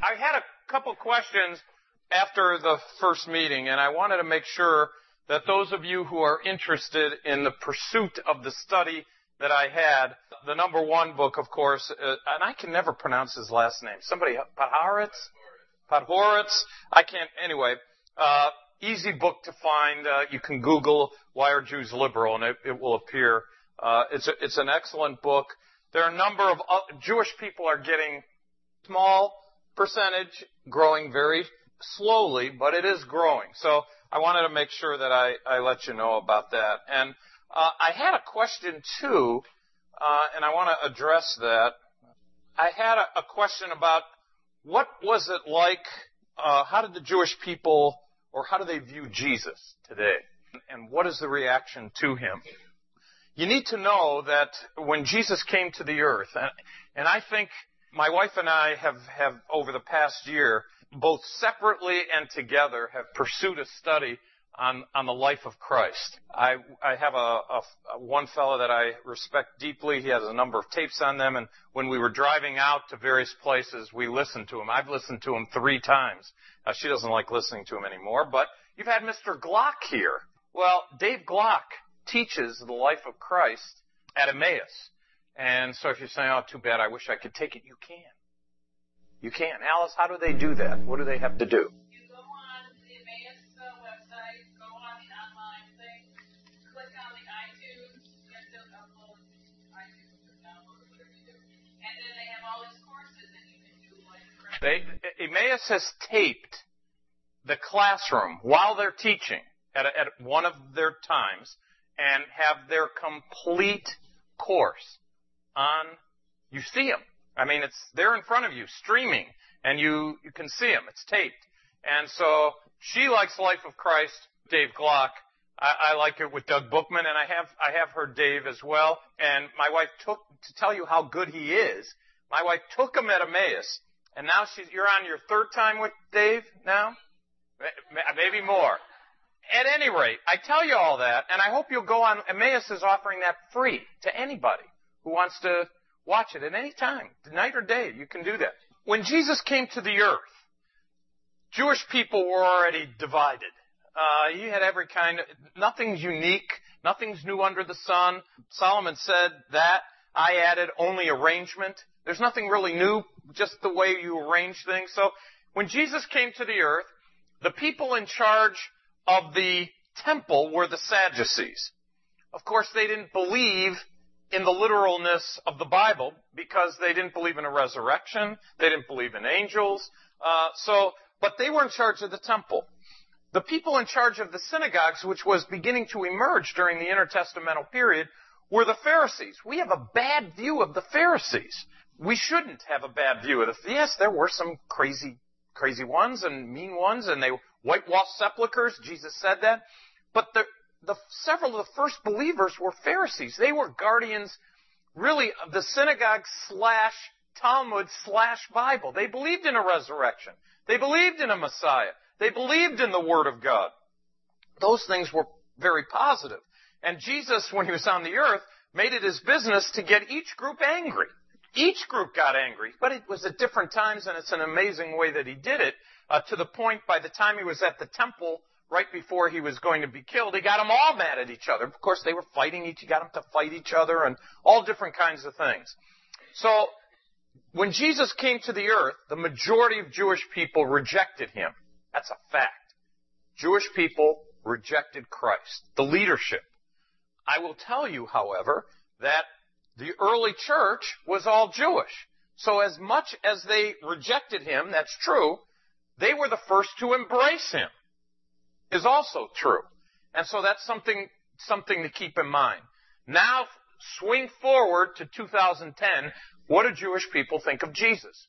I had a couple questions after the first meeting, and I wanted to make sure that those of you who are interested in the pursuit of the study that I had, the number one book, of course, and I can never pronounce his last name. Somebody, Podhoretz? I can't, anyway. Easy book to find. You can Google Why Are Jews Liberal, and it will appear. It's an excellent book. There are a number of Jewish people are getting small percentage, growing very slowly, but it is growing. So I wanted to make sure that I let you know about that. And I had a question, too, and I want to address that. I had a question about what was it like, how did the Jewish people, or how do they view Jesus today? And what is the reaction to him? You need to know that when Jesus came to the earth, and I think my wife and I have over the past year, both separately and together, have pursued a study on the life of Christ. I have one fellow that I respect deeply. He has a number of tapes on them, and when we were driving out to various places, we listened to him. I've listened to him 3 times. She doesn't like listening to him anymore, but you've had Mr. Glock here. Well, Dave Glock teaches the life of Christ at Emmaus. And so if you're saying, oh, too bad, I wish I could take it, you can. You can. Alice, how do they do that? What do they have to do? You go on the Emmaus website, go on the online thing, click on the iTunes, you have to upload iTunes or download or whatever you do. And then they have all these courses that you can do like Emmaus has taped the classroom while they're teaching at one of their times and have their complete course on, you see them. I mean, they're in front of you, streaming, and you can see them. It's taped. And so she likes Life of Christ, Dave Glock. I like it with Doug Bookman, and I have heard Dave as well. And my wife to tell you how good he is, my wife took him at Emmaus, and now you're on your 3rd time with Dave now? Maybe more. At any rate, I tell you all that, and I hope you'll go on. Emmaus is offering that free to anybody who wants to watch it at any time, night or day. You can do that. When Jesus came to the earth, Jewish people were already divided. You had every kind of, nothing's unique, nothing's new under the sun. Solomon said that. I added only arrangement. There's nothing really new, just the way you arrange things. So when Jesus came to the earth, the people in charge of the temple were the Sadducees. Of course, they didn't believe in the literalness of the Bible because they didn't believe in a resurrection. They didn't believe in angels. But they were in charge of the temple. The people in charge of the synagogues, which was beginning to emerge during the intertestamental period, were the Pharisees. We have a bad view of the Pharisees. We shouldn't have a bad view of them. Yes, there were some crazy ones and mean ones, and they whitewashed sepulchres. Jesus said that. But several of the first believers were Pharisees. They were guardians, really, of the synagogue / Talmud / Bible. They believed in a resurrection. They believed in a Messiah. They believed in the Word of God. Those things were very positive. And Jesus, when he was on the earth, made it his business to get each group angry. Each group got angry, but it was at different times, and it's an amazing way that he did it, to the point by the time he was at the temple, right before he was going to be killed, he got them all mad at each other. Of course, they were fighting he got them to fight each other and all different kinds of things. So, when Jesus came to the earth, the majority of Jewish people rejected him. That's a fact. Jewish people rejected Christ, the leadership. I will tell you, however, that the early church was all Jewish. So as much as they rejected him, that's true, they were the first to embrace him, is also true. And so that's something to keep in mind. Now, swing forward to 2010, what do Jewish people think of Jesus?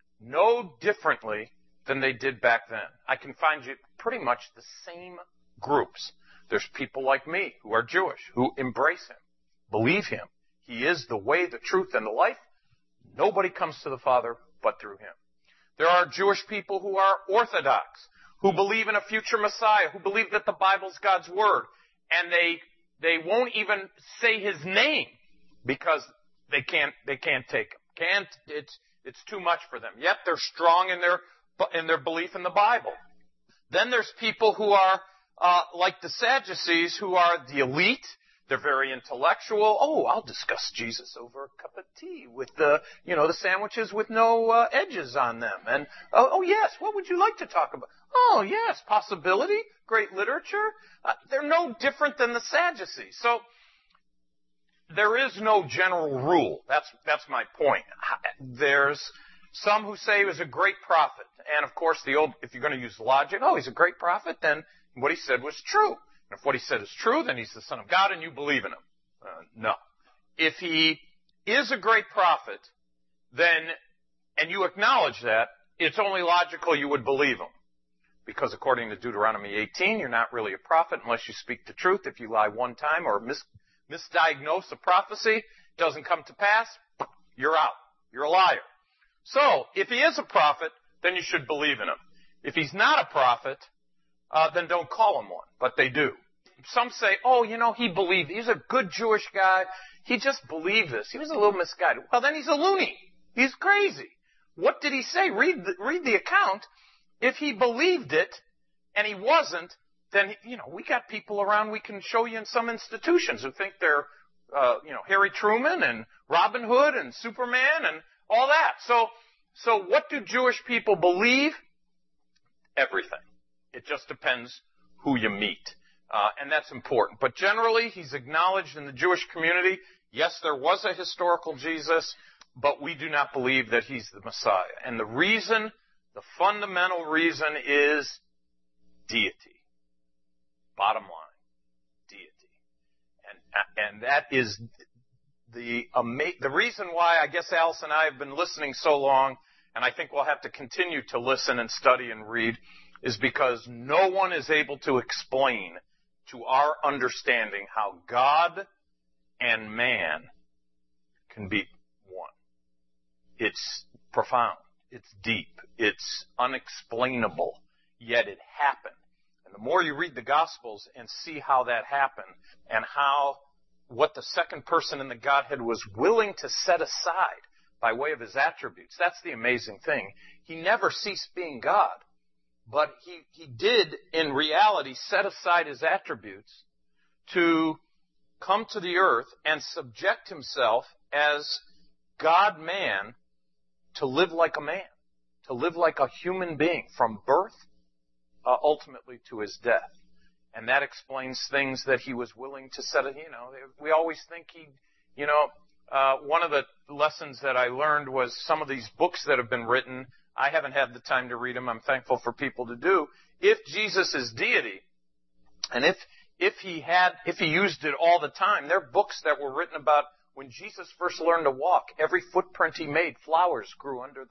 No differently than they did back then. I can find you pretty much the same groups. There's people like me who are Jewish, who embrace him, believe him. He is the way, the truth, and the life. Nobody comes to the Father but through him. There are Jewish people who are Orthodox, who believe in a future Messiah, who believe that the Bible's God's Word, and they won't even say his name because they can't take him. It's too much for them. Yet they're strong in their belief in the Bible. Then there's people who are like the Sadducees, who are the elite. They're very intellectual. Oh, I'll discuss Jesus over a cup of tea with the sandwiches with no edges on them. And, oh yes, what would you like to talk about? Oh yes, possibility, great literature. They're no different than the Sadducees. So, there is no general rule. That's my point. There's some who say he was a great prophet. And of course, if you're going to use logic, oh, he's a great prophet, then what he said was true. And if what he said is true, then he's the Son of God and you believe in him. No. If he is a great prophet, and you acknowledge that, it's only logical you would believe him. Because according to Deuteronomy 18, you're not really a prophet unless you speak the truth. If you lie one time or misdiagnose a prophecy, doesn't come to pass, you're out. You're a liar. So, if he is a prophet, then you should believe in him. If he's not a prophet, then don't call him one. But they do. Some say, oh, he believed. He's a good Jewish guy. He just believed this. He was a little misguided. Well, then he's a loony. He's crazy. What did he say? Read the account. If he believed it, and he wasn't, then, we got people around we can show you in some institutions who think they're, Harry Truman and Robin Hood and Superman and all that. So what do Jewish people believe? Everything. It just depends who you meet. And that's important. But generally, he's acknowledged in the Jewish community. Yes, there was a historical Jesus, but we do not believe that he's the Messiah. And the fundamental reason is deity. Bottom line, deity. And that is the reason why I guess Alice and I have been listening so long, and I think we'll have to continue to listen and study and read, is because no one is able to explain to our understanding how God and man can be one. It's profound. It's deep. It's unexplainable. Yet it happened. And the more you read the Gospels and see how that happened and what the second person in the Godhead was willing to set aside by way of his attributes, that's the amazing thing. He never ceased being God. But he did, in reality, set aside his attributes to come to the earth and subject himself as God-man to live like a man, to live like a human being from birth ultimately to his death. And that explains things that he was willing to set, we always think one of the lessons that I learned was some of these books that have been written, I haven't had the time to read them. I'm thankful for people to do. If Jesus is deity, and if he used it all the time, there are books that were written about when Jesus first learned to walk. Every footprint he made, flowers grew under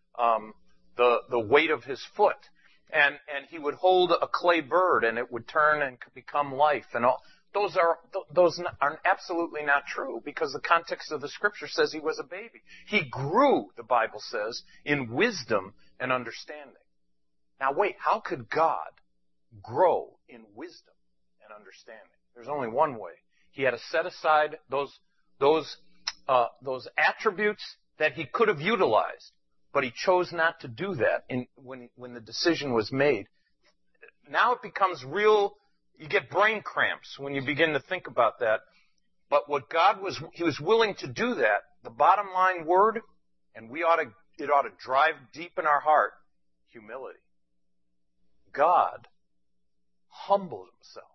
the weight of his foot, and he would hold a clay bird, and it would turn and become life, and all. Those are absolutely not true, because the context of the Scripture says he was a baby. He grew, the Bible says, in wisdom and understanding. Now wait, how could God grow in wisdom and understanding? There's only one way. He had to set aside those attributes that he could have utilized, but he chose not to do that when the decision was made. Now it becomes real. You get brain cramps when you begin to think about that. But he was willing to do that. The bottom line word, and it ought to drive deep in our heart, humility. God humbled himself.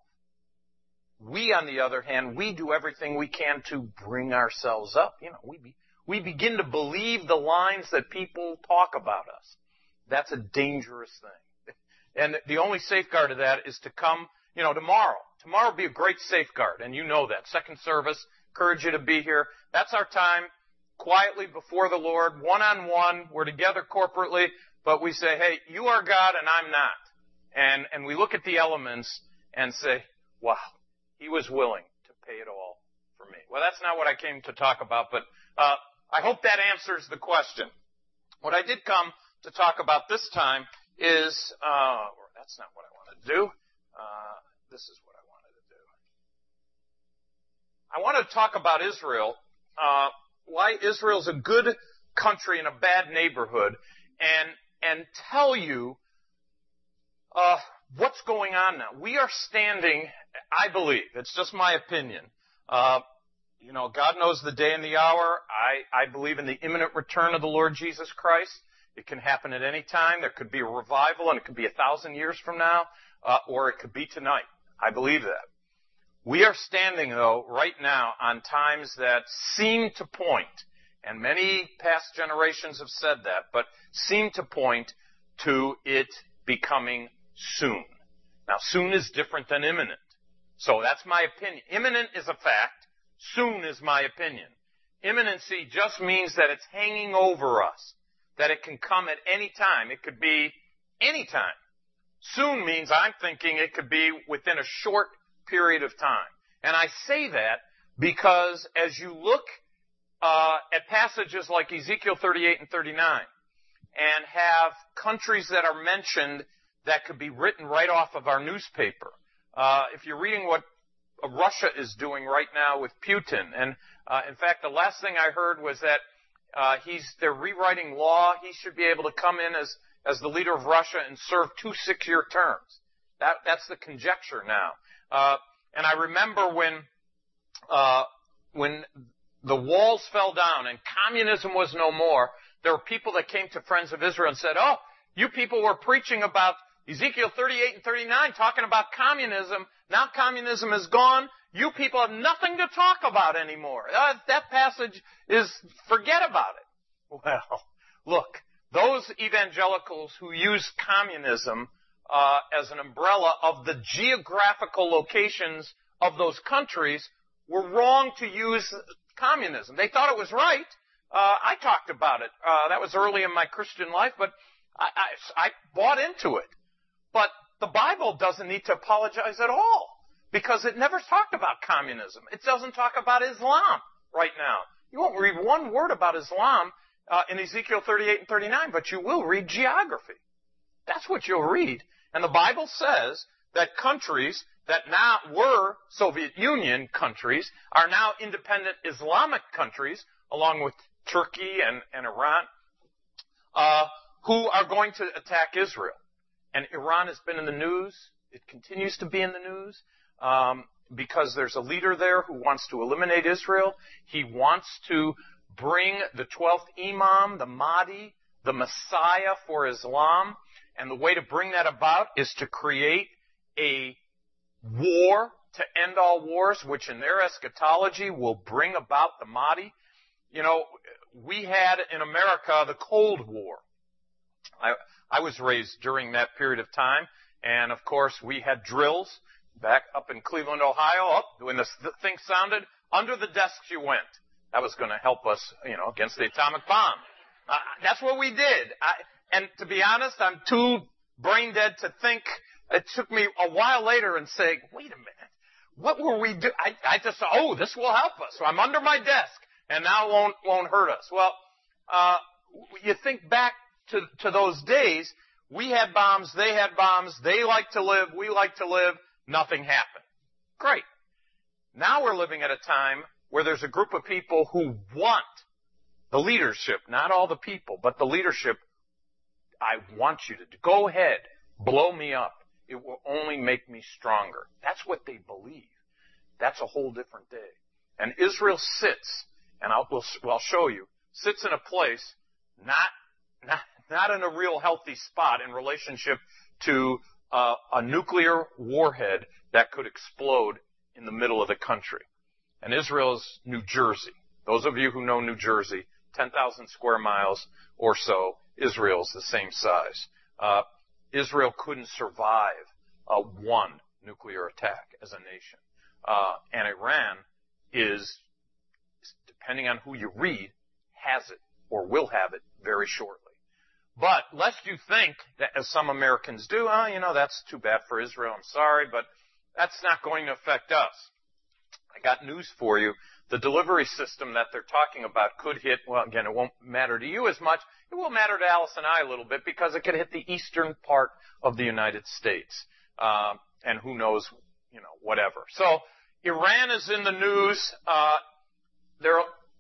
We, on the other hand, we do everything we can to bring ourselves up. We begin to believe the lines that people talk about us. That's a dangerous thing. And the only safeguard of that is to come, tomorrow. Tomorrow will be a great safeguard, and you know that. Second service, encourage you to be here. That's our time, quietly before the Lord, one-on-one. We're together corporately, but we say, hey, you are God and I'm not. And we look at the elements and say, wow, he was willing to pay it all for me. Well, that's not what I came to talk about, but I hope that answers the question. What I did come to talk about this time is, that's not what I want to do. This is what I wanted to do. I want to talk about Israel, why Israel's a good country in a bad neighborhood and tell you what's going on now. We are standing, I believe, it's just my opinion. God knows the day and the hour. I believe in the imminent return of the Lord Jesus Christ. It can happen at any time. There could be a revival, and it could be 1,000 years from now, or it could be tonight. I believe that. We are standing, though, right now on times that seem to point, and many past generations have said that, but seem to point to it becoming soon. Now, soon is different than imminent. So that's my opinion. Imminent is a fact. Soon is my opinion. Imminency just means that it's hanging over us, that it can come at any time. It could be any time. Soon means I'm thinking it could be within a short period of time. And I say that because as you look at passages like Ezekiel 38 and 39 and have countries that are mentioned that could be written right off of our newspaper, if you're reading what Russia is doing right now with Putin, and in fact the last thing I heard was that they're rewriting law. He should be able to come in as the leader of Russia and serve 2 6-year terms. That's the conjecture now. And I remember when the walls fell down and communism was no more, there were people that came to Friends of Israel and said, "Oh, you people were preaching about Ezekiel 38 and 39, talking about communism. Now communism is gone. You people have nothing to talk about anymore. That passage forget about it." Well, look, those evangelicals who use communism as an umbrella of the geographical locations of those countries were wrong to use communism. They thought it was right. I talked about it. That was early in my Christian life, but I bought into it. But the Bible doesn't need to apologize at all because it never talked about communism. It doesn't talk about Islam right now. You won't read one word about Islam in Ezekiel 38 and 39, but you will read geography. That's what you'll read. And the Bible says that countries that now were Soviet Union countries are now independent Islamic countries, along with Turkey and Iran, who are going to attack Israel. And Iran has been in the news. It continues to be in the news because there's a leader there who wants to eliminate Israel. He wants to bring the 12th Imam, the Mahdi, the Messiah for Islam. And the way to bring that about is to create a war to end all wars, which in their eschatology will bring about the Mahdi. We had in America the Cold War. I was raised during that period of time, and of course we had drills back up in Cleveland, Ohio. When the thing sounded, under the desks you went. That was going to help us, against the atomic bomb. That's what we did. And to be honest, I'm too brain dead to think. It took me a while later and say, wait a minute, what were we doing? I just thought, this will help us. So I'm under my desk, and now it won't hurt us. Well, you think back to those days, we had bombs, they had bombs, they like to live, we like to live, nothing happened. Great. Now we're living at a time where there's a group of people who want the leadership, not all the people, but the leadership. I want you to go ahead, blow me up. It will only make me stronger. That's what they believe. That's a whole different day. And Israel sits, and I'll show you, sits in a place not in a real healthy spot in relationship to a nuclear warhead that could explode in the middle of the country. And Israel's New Jersey. Those of you who know New Jersey, 10,000 square miles or so, Israel's the same size. Israel couldn't survive one nuclear attack as a nation. And Iran is, depending on who you read, has it or will have it very shortly. But lest you think that, as some Americans do, that's too bad for Israel, I'm sorry, but that's not going to affect us. I got news for you. The delivery system that they're talking about could hit, well, again, it won't matter to you as much. It will matter to Alice and I a little bit because it could hit the eastern part of the United States. And who knows, whatever. So Iran is in the news.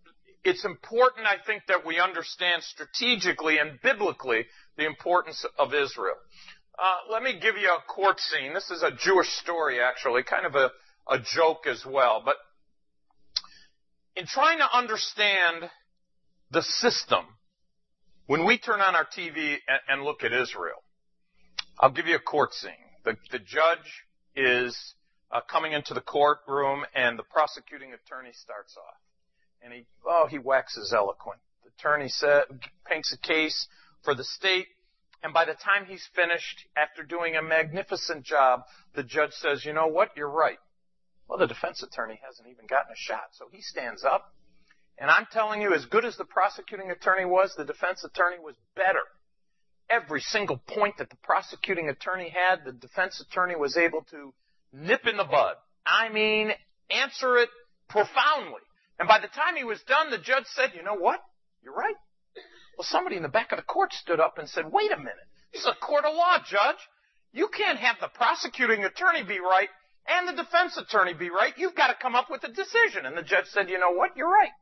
it's important, I think, that we understand strategically and biblically the importance of Israel. Let me give you a court scene. This is a Jewish story, actually, kind of a joke as well. But in trying to understand the system, when we turn on our TV and look at Israel, I'll give you a court scene. The judge is coming into the courtroom, and the prosecuting attorney starts off. And he waxes eloquent. The attorney paints a case for the state, and by the time he's finished, after doing a magnificent job, the judge says, you know what, you're right. Well, the defense attorney hasn't even gotten a shot, so he stands up. And I'm telling you, as good as the prosecuting attorney was, the defense attorney was better. Every single point that the prosecuting attorney had, the defense attorney was able to nip in the bud. I mean, answer it profoundly. And by the time he was done, the judge said, you know what? You're right. Well, somebody in the back of the court stood up and said, wait a minute. This is a court of law, Judge. You can't have the prosecuting attorney be right and the defense attorney be right. You've got to come up with a decision. And the judge said, you know what? You're right.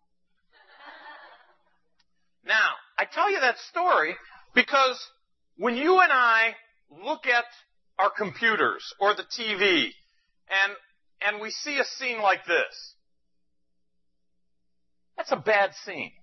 Now, I tell you that story because when you and I look at our computers or the TV and we see a scene like this, that's a bad scene.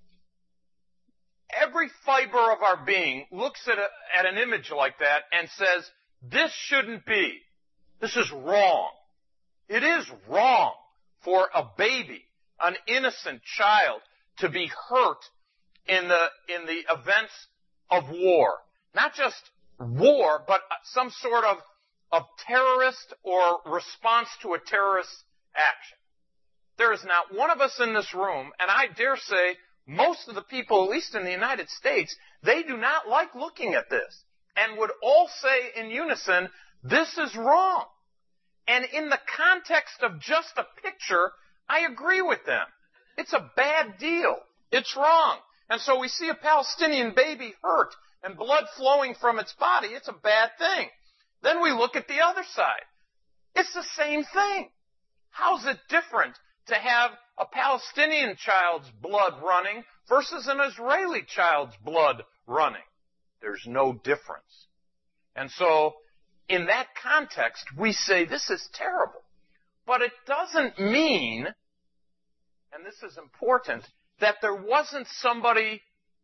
Every fiber of our being looks at an image like that and says, this shouldn't be. This is wrong. It is wrong for a baby, an innocent child, to be hurt in the events of war. Not just war, but some sort of terrorist or response to a terrorist action. There is not one of us in this room, and I dare say most of the people, at least in the United States, they do not like looking at this and would all say in unison, this is wrong. And in the context of just a picture, I agree with them. It's a bad deal. It's wrong. And so we see a Palestinian baby hurt and blood flowing from its body. It's a bad thing. Then we look at the other side. It's the same thing. How's it different to have a Palestinian child's blood running versus an Israeli child's blood running? There's no difference. And so, in that context, we say this is terrible. But it doesn't mean, and this is important, that there wasn't somebody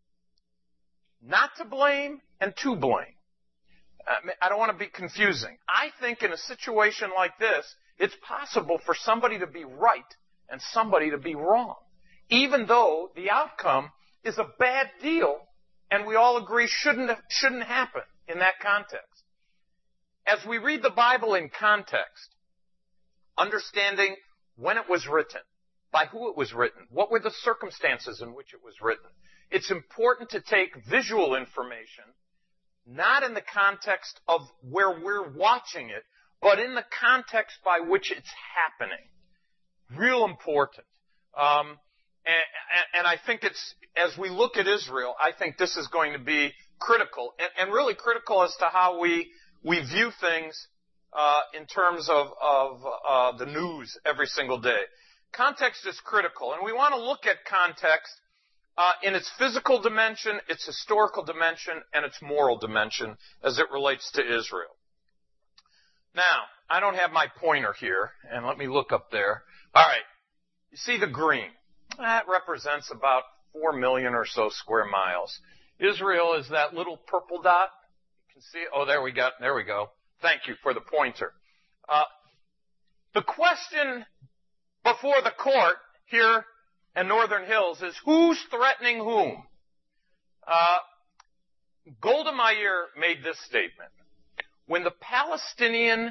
not to blame and to blame. I don't want to be confusing. I think in a situation like this, it's possible for somebody to be right and somebody to be wrong, even though the outcome is a bad deal and we all agree shouldn't happen in that context. As we read the Bible in context, understanding when it was written, by who it was written, what were the circumstances in which it was written, it's important to take visual information, not in the context of where we're watching it, but in the context by which it's happening. Real important. And I think as we look at Israel, I think this is going to be critical, and really critical as to how we view things in terms of the news every single day. Context is critical, and we want to look at context in its physical dimension, its historical dimension, and its moral dimension as it relates to Israel. Now, I don't have my pointer here, and let me look up there. All right, you see the green. That represents about 4 million or so square miles. Israel is that little purple dot. You can see it. Oh, there we go. Thank you for the pointer. The question before the court here in Northern Hills is who's threatening whom? Golda Meir made this statement. When Palestinian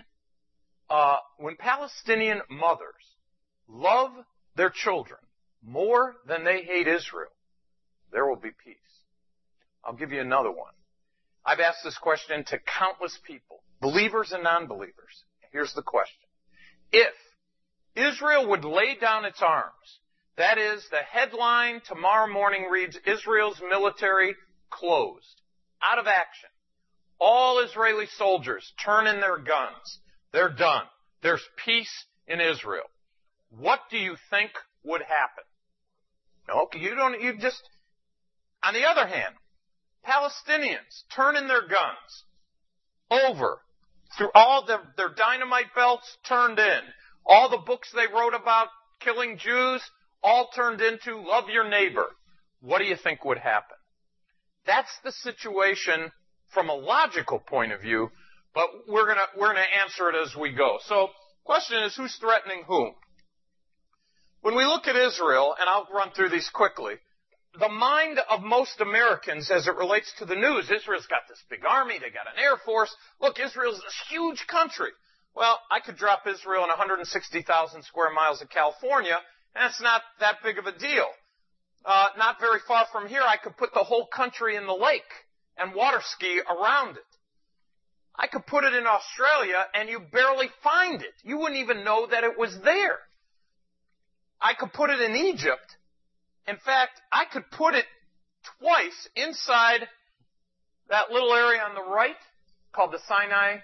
mothers love their children more than they hate Israel, there will be peace. I'll give you another one. I've asked this question to countless people, believers and non-believers. Here's the question. If Israel would lay down its arms, that is, the headline tomorrow morning reads, Israel's military closed, out of action. All Israeli soldiers turn in their guns. They're done. There's peace in Israel. What do you think would happen? No, on the other hand, Palestinians turning their guns over through all their dynamite belts turned in. All the books they wrote about killing Jews all turned into love your neighbor. What do you think would happen? That's the situation from a logical point of view, but we're gonna answer it as we go. So, question is, who's threatening whom? When we look at Israel, and I'll run through these quickly, the mind of most Americans as it relates to the news, Israel's got this big army, they got an air force. Look, Israel's this huge country. Well, I could drop Israel in 160,000 square miles of California, and it's not that big of a deal. Not very far from here, I could put the whole country in the lake and water ski around it. I could put it in Australia, and you barely find it. You wouldn't even know that it was there. I could put it in Egypt. In fact, I could put it twice inside that little area on the right called the Sinai,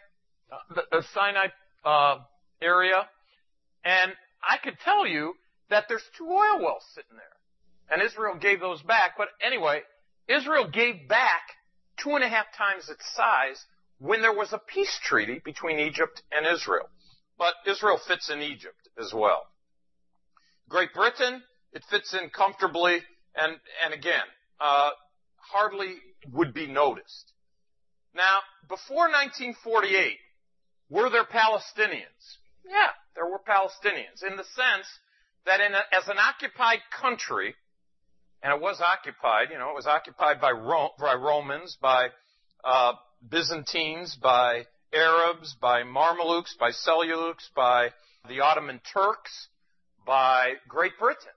area, and I could tell you that there's 2 oil wells sitting there. And Israel gave those back. But anyway, Israel gave back 2.5 times its size when there was a peace treaty between Egypt and Israel. But Israel fits in Egypt as well. Great Britain, it fits in comfortably, and again, hardly would be noticed. Now, before 1948, were there Palestinians? Yeah, there were Palestinians, in the sense that as an occupied country, and it was occupied, it was occupied by Romans, by Byzantines, by Arabs, by Mamelukes, by Seljuks, by the Ottoman Turks, by Great Britain.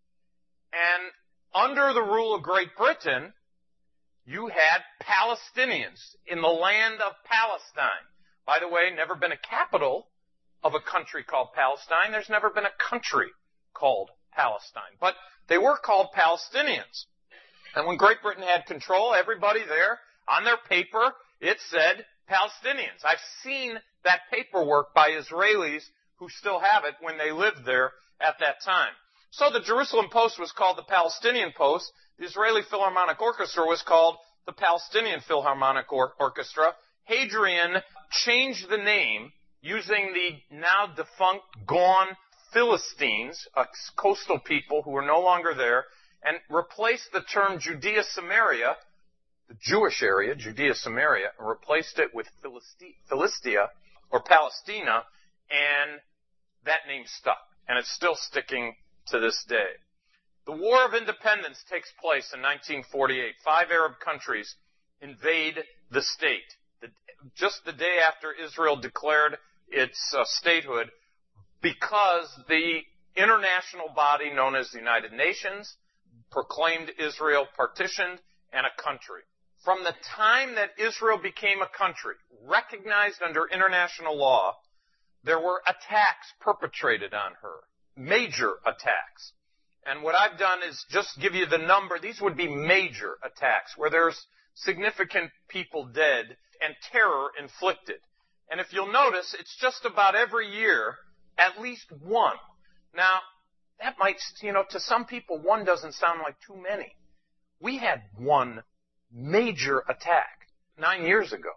And under the rule of Great Britain, you had Palestinians in the land of Palestine. By the way, never been a capital of a country called Palestine. There's never been a country called Palestine. But they were called Palestinians. And when Great Britain had control, everybody there, on their paper, it said Palestinians. I've seen that paperwork by Israelis who still have it when they lived there at that time. So the Jerusalem Post was called the Palestinian Post. The Israeli Philharmonic Orchestra was called the Palestinian Philharmonic Orchestra. Hadrian changed the name using the now defunct, gone Philistines, a coastal people who were no longer there, and replaced the term Judea-Samaria, the Jewish area, Judea-Samaria, and replaced it with Philistia, or Palestina, and that name stuck. And it's still sticking to this day. The War of Independence takes place in 1948. 5 Arab countries invade the state. Just the day after Israel declared its statehood, because the international body known as the United Nations proclaimed Israel partitioned and a country. From the time that Israel became a country, recognized under international law, there were attacks perpetrated on her. Major attacks. And what I've done is just give you the number. These would be major attacks where there's significant people dead and terror inflicted. And if you'll notice, it's just about every year, at least one. Now, that might, to some people, one doesn't sound like too many. We had one major attack 9 years ago.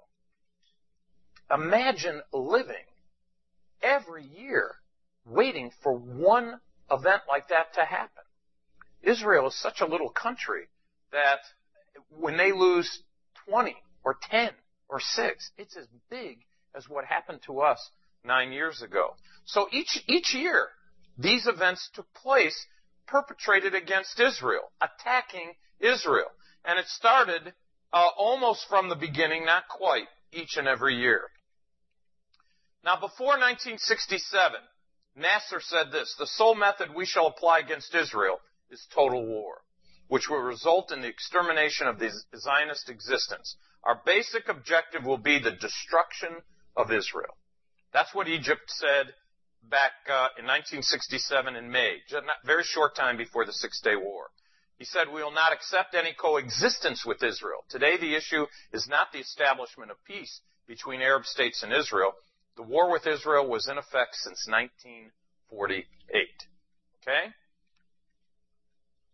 Imagine living every year waiting for one event like that to happen. Israel is such a little country that when they lose 20 or 10 or 6, it's as big as what happened to us 9 years ago. So each year, these events took place perpetrated against Israel, attacking Israel. And it started almost from the beginning, not quite, each and every year. Now, before 1967, Nasser said this: the sole method we shall apply against Israel is total war, which will result in the extermination of the Zionist existence. Our basic objective will be the destruction of Israel. That's what Egypt said back in 1967 in May, just a very short time before the Six-Day War. He said, we will not accept any coexistence with Israel. Today the issue is not the establishment of peace between Arab states and Israel. The war with Israel was in effect since 1948. Okay?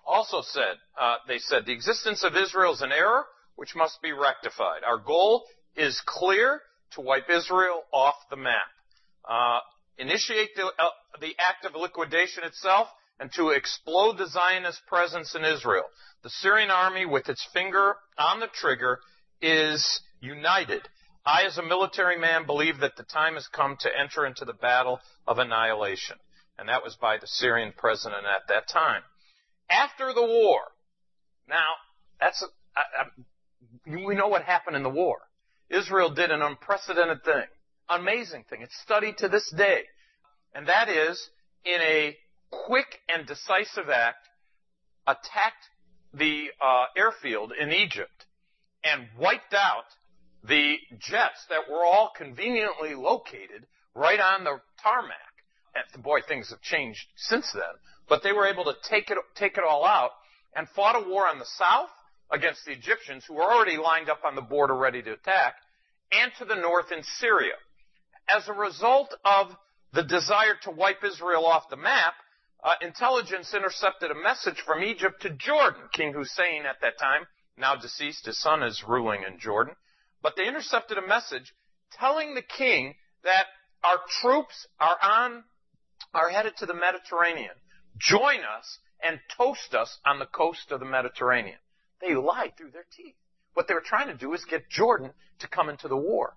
also said, they said, the existence of Israel is an error which must be rectified. Our goal is clear: to wipe Israel off the map. Initiate the act of liquidation itself, and to explode the Zionist presence in Israel. The Syrian army, with its finger on the trigger, is united. I, as a military man, believe that the time has come to enter into the battle of annihilation. And that was by the Syrian president at that time. After the war, now, we know what happened in the war. Israel did an unprecedented thing, amazing thing. It's studied to this day. And that is, in a quick and decisive act, attacked the airfield in Egypt and wiped out the jets that were all conveniently located right on the tarmac. And boy, things have changed since then. But they were able to take it all out and fought a war on the south against the Egyptians, who were already lined up on the border ready to attack, and to the north in Syria. As a result of the desire to wipe Israel off the map, intelligence intercepted a message from Egypt to Jordan. King Hussein at that time, now deceased, his son is ruling in Jordan. But they intercepted a message telling the king that our troops are headed to the Mediterranean. Join us and toast us on the coast of the Mediterranean. They lied through their teeth. What they were trying to do is get Jordan to come into the war.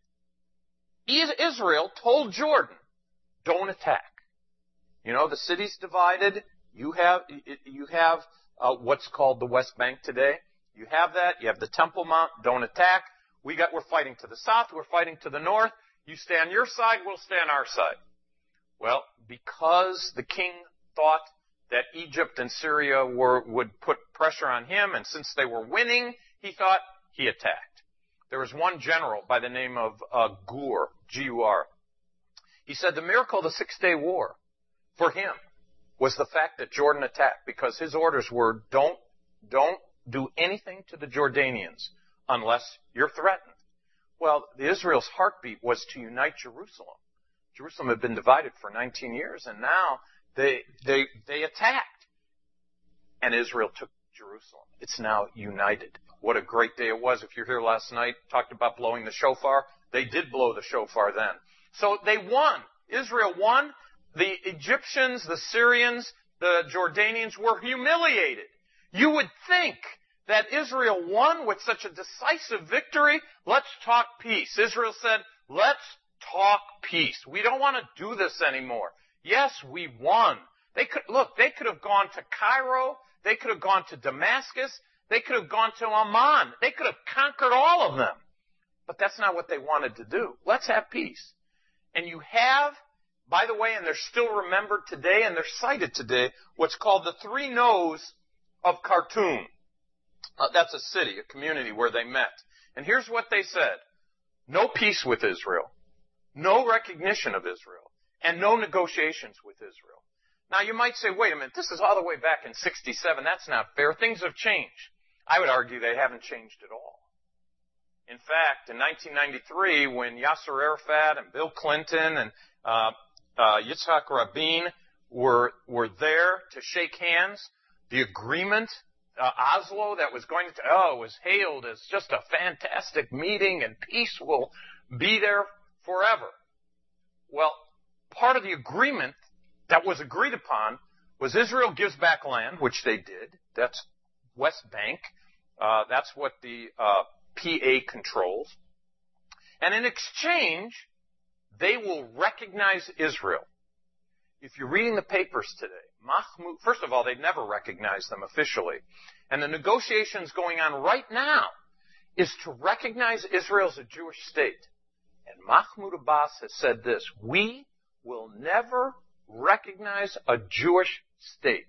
Israel told Jordan, don't attack. You know, the city's divided. You have what's called the West Bank today. You have that. You have the Temple Mount. Don't attack. We're fighting to the south. We're fighting to the north. You stay on your side. We'll stay on our side. Well, because the king thought that Egypt and Syria would put pressure on him, and since they were winning, he thought he attacked. There was one general by the name of Gur, G-U-R. He said the miracle of the Six-Day War for him was the fact that Jordan attacked, because his orders were, don't do anything to the Jordanians unless you're threatened. Well, Israel's heartbeat was to unite Jerusalem. Jerusalem had been divided for 19 years, and now they attacked. And Israel took Jerusalem. It's now united. What a great day it was. If you're here last night, talked about blowing the shofar. They did blow the shofar then. So they won. Israel won. The Egyptians, the Syrians, the Jordanians were humiliated. You would think that Israel won with such a decisive victory. Let's talk peace. Israel said, let's talk peace. We don't want to do this anymore. Yes, we won. They could have gone to Cairo. They could have gone to Damascus. They could have gone to Amman. They could have conquered all of them. But that's not what they wanted to do. Let's have peace. And you have, by the way, and they're still remembered today, and they're cited today, what's called the Three No's of Khartoum. That's a city, a community where they met. And here's what they said. No peace with Israel. No recognition of Israel. And no negotiations with Israel. Now you might say, wait a minute, this is all the way back in 67. That's not fair. Things have changed. I would argue they haven't changed at all. In fact, in 1993, when Yasser Arafat and Bill Clinton and Yitzhak Rabin were there to shake hands, the agreement, Oslo, that was going to, was hailed as just a fantastic meeting and peace will be there forever. Well, part of the agreement that was agreed upon was Israel gives back land, which they did. That's West Bank. That's what the PA controls. And in exchange, they will recognize Israel. If you're reading the papers today, Mahmoud, first of all, they've never recognized them officially. And the negotiations going on right now is to recognize Israel as a Jewish state. And Mahmoud Abbas has said this: we will never recognize a Jewish state.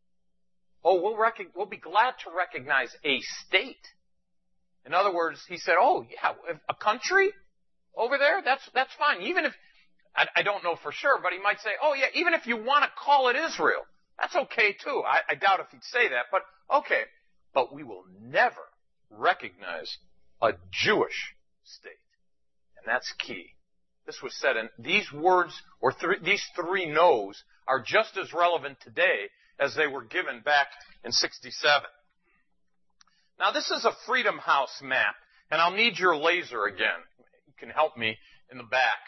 We'll be glad to recognize a state. In other words, he said, a country over there, that's fine. Even if, I don't know for sure, but he might say, even if you want to call it Israel, that's okay too. I doubt if he'd say that, but okay. But we will never recognize a Jewish state. And that's key. This was said, and these words, these three no's, are just as relevant today as they were given back in 67. Now, this is a Freedom House map, and I'll need your laser again. You can help me in the back.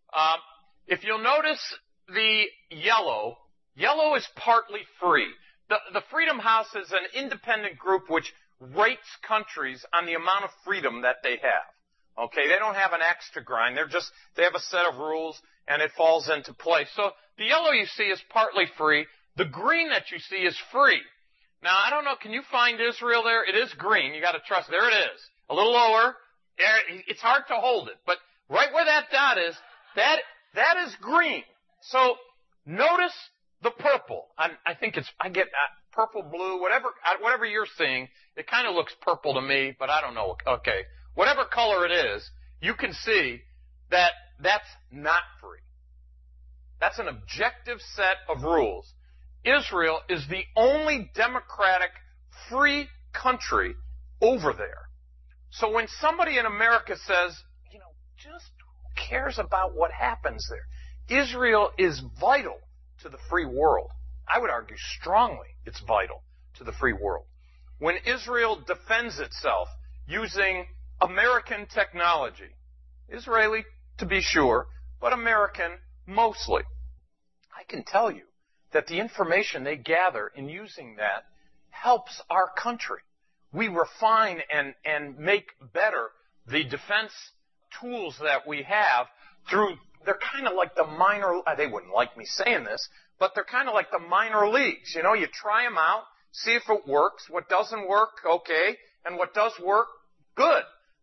If you'll notice the yellow is partly free. The Freedom House is an independent group which rates countries on the amount of freedom that they have. Okay, they don't have an axe to grind. They have a set of rules, and it falls into place. So the yellow you see is partly free. The green that you see is free. Now, I don't know, can you find Israel there? It is green. You got to trust. There it is. A little lower. It's hard to hold it, but right where that dot is, that is green. So notice the purple. I think I get purple, blue, whatever you're seeing. It kind of looks purple to me, but I don't know. Okay. Whatever color it is, you can see that that's not free. That's an objective set of rules. Israel is the only democratic, free country over there. So when somebody in America says, just who cares about what happens there? Israel is vital to the free world. I would argue strongly it's vital to the free world. When Israel defends itself using American technology, Israeli to be sure, but American mostly, I can tell you that the information they gather in using that helps our country. We refine and make better the defense tools that we have through, they're kind of like the minor, they wouldn't like me saying this, but they're kind of like the minor leagues. You try them out, see if it works. What doesn't work, okay. And what does work, good.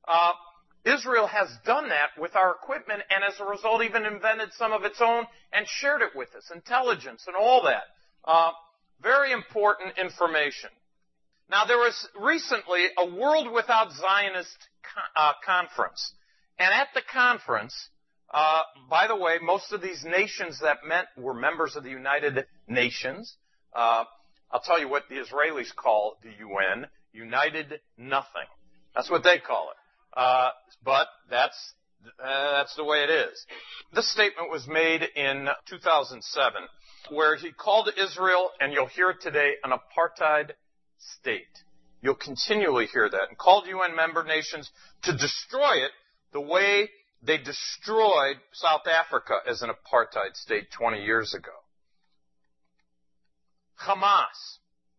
Israel has done that with our equipment, and as a result even invented some of its own and shared it with us, intelligence and all that. Very important information. Now, there was recently a World Without Zionist conference. And at the conference, by the way, most of these nations that met were members of the United Nations. I'll tell you what the Israelis call the UN, United Nothing. That's what they call it. But that's the way it is. This statement was made in 2007, where he called Israel, and you'll hear it today, an apartheid state. You'll continually hear that. And called UN member nations to destroy it the way they destroyed South Africa as an apartheid state 20 years ago. Hamas.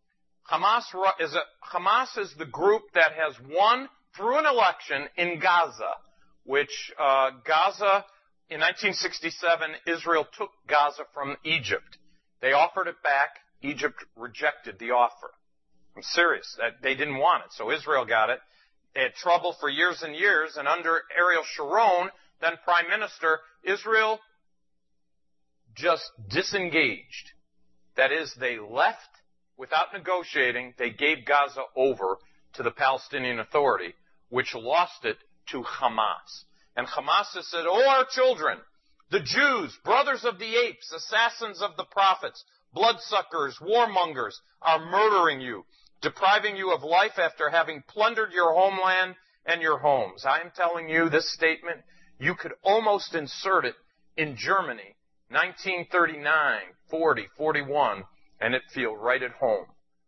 Hamas is the group that has won through an election in Gaza, which Gaza, in 1967, Israel took Gaza from Egypt. They offered it back. Egypt rejected the offer. I'm serious. They didn't want it, so Israel got it. They had trouble for years and years, and under Ariel Sharon, then Prime Minister, Israel just disengaged. That is, they left without negotiating. They gave Gaza over to the Palestinian Authority, which lost it to Hamas. And Hamas has said, "Oh, our children, the Jews, brothers of the apes, assassins of the prophets, bloodsuckers, warmongers, are murdering you, depriving you of life after having plundered your homeland and your homes." I am telling you, this statement, you could almost insert it in Germany, 1939, 40, 41, and it'd feel right at home.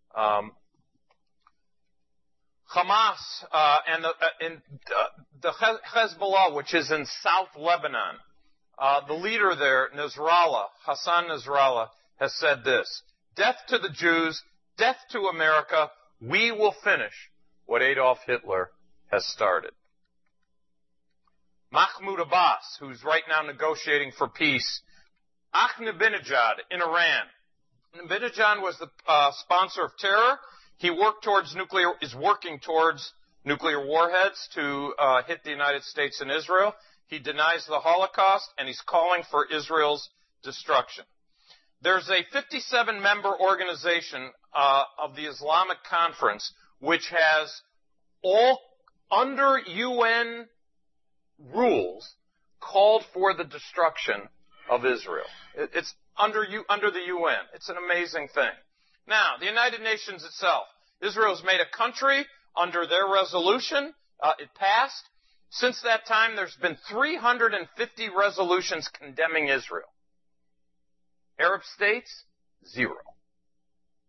Hamas and the Hezbollah, which is in South Lebanon, the leader there, Nasrallah, Hassan Nasrallah, has said this: "Death to the Jews, death to America, we will finish what Adolf Hitler has started." Mahmoud Abbas, who's right now negotiating for peace. Ahmadinejad in Iran. Ahmadinejad was the sponsor of terror. He is working towards nuclear warheads to hit the United States and Israel. He denies the Holocaust, and he's calling for Israel's destruction. There's a 57-member organization of the Islamic Conference, which has all, under UN rules, called for the destruction of Israel. It's under the UN. It's an amazing thing. Now, the United Nations itself. Israel's made a country under their resolution. It passed. Since that time, there's been 350 resolutions condemning Israel. Arab states, 0.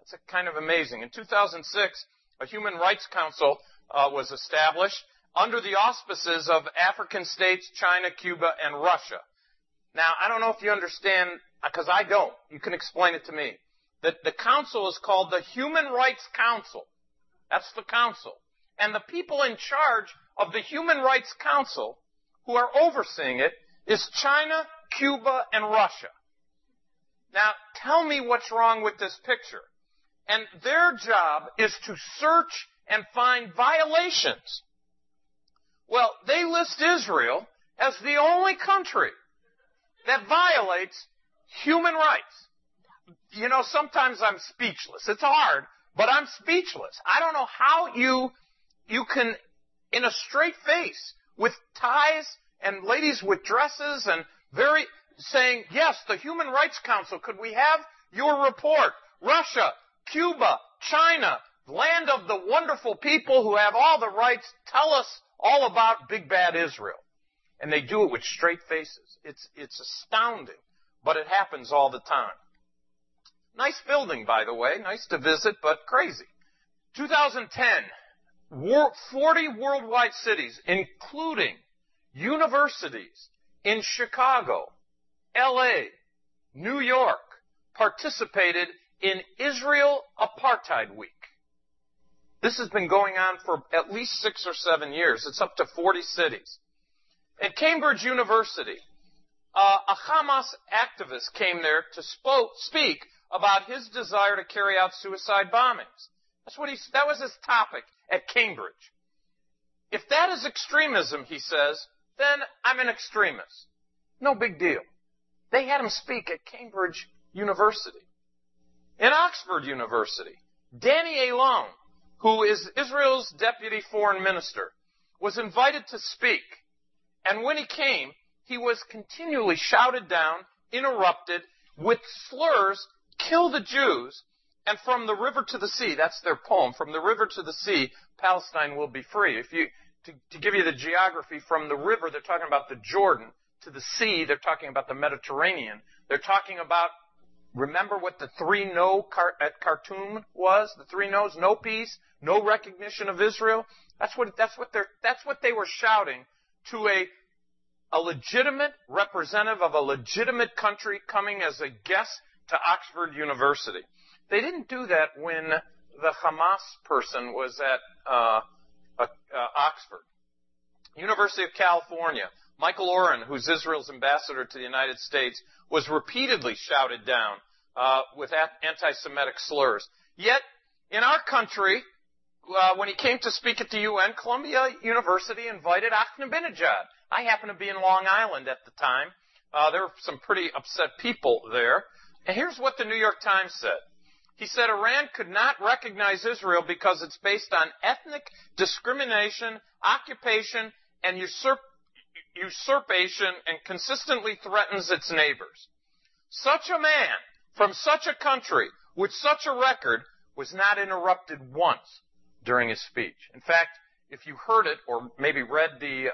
That's kind of amazing. In 2006, a Human Rights Council was established under the auspices of African states, China, Cuba, and Russia. Now, I don't know if you understand, because I don't. You can explain it to me. The council is called the Human Rights Council. That's the council. And the people in charge of the Human Rights Council, who are overseeing it, is China, Cuba, and Russia. Now, tell me what's wrong with this picture. And their job is to search and find violations. Well, they list Israel as the only country that violates human rights. You know, sometimes I'm speechless. It's hard, but I'm speechless. I don't know how you can, in a straight face, with ties and ladies with dresses and saying, yes, the Human Rights Council, could we have your report? Russia, Cuba, China, land of the wonderful people who have all the rights, tell us all about big bad Israel. And they do it with straight faces. It's astounding, but it happens all the time. Nice building, by the way. Nice to visit, but crazy. 2010, 40 worldwide cities, including universities in Chicago, LA, New York, participated in Israel Apartheid Week. This has been going on for at least 6 or 7 years. It's up to 40 cities. At Cambridge University, a Hamas activist came there to speak about his desire to carry out suicide bombings. That was his topic at Cambridge. If that is extremism, he says, then I'm an extremist. No big deal. They had him speak at Cambridge University. In Oxford University, Danny Ayalon, who is Israel's deputy foreign minister, was invited to speak. And when he came, he was continually shouted down, interrupted, with slurs, kill the Jews, and from the river to the sea, that's their poem, from the river to the sea, Palestine will be free. To give you the geography, from the river, they're talking about the Jordan, to the sea, they're talking about the Mediterranean. They're talking about, remember what the 3 no at Khartoum was? The 3 no's, no peace, no recognition of Israel. That's what they were shouting to a legitimate representative of a legitimate country coming as a guest to Oxford University. They didn't do that when the Hamas person was at Oxford. University of California, Michael Oren, who's Israel's ambassador to the United States, was repeatedly shouted down with anti-Semitic slurs. Yet, in our country, when he came to speak at the UN, Columbia University invited Ahmadinejad. I happened to be in Long Island at the time. There were some pretty upset people there. And here's what the New York Times said. He said Iran could not recognize Israel because it's based on ethnic discrimination, occupation, and usurpation, and consistently threatens its neighbors. Such a man from such a country with such a record was not interrupted once during his speech. In fact, if you heard it or maybe read the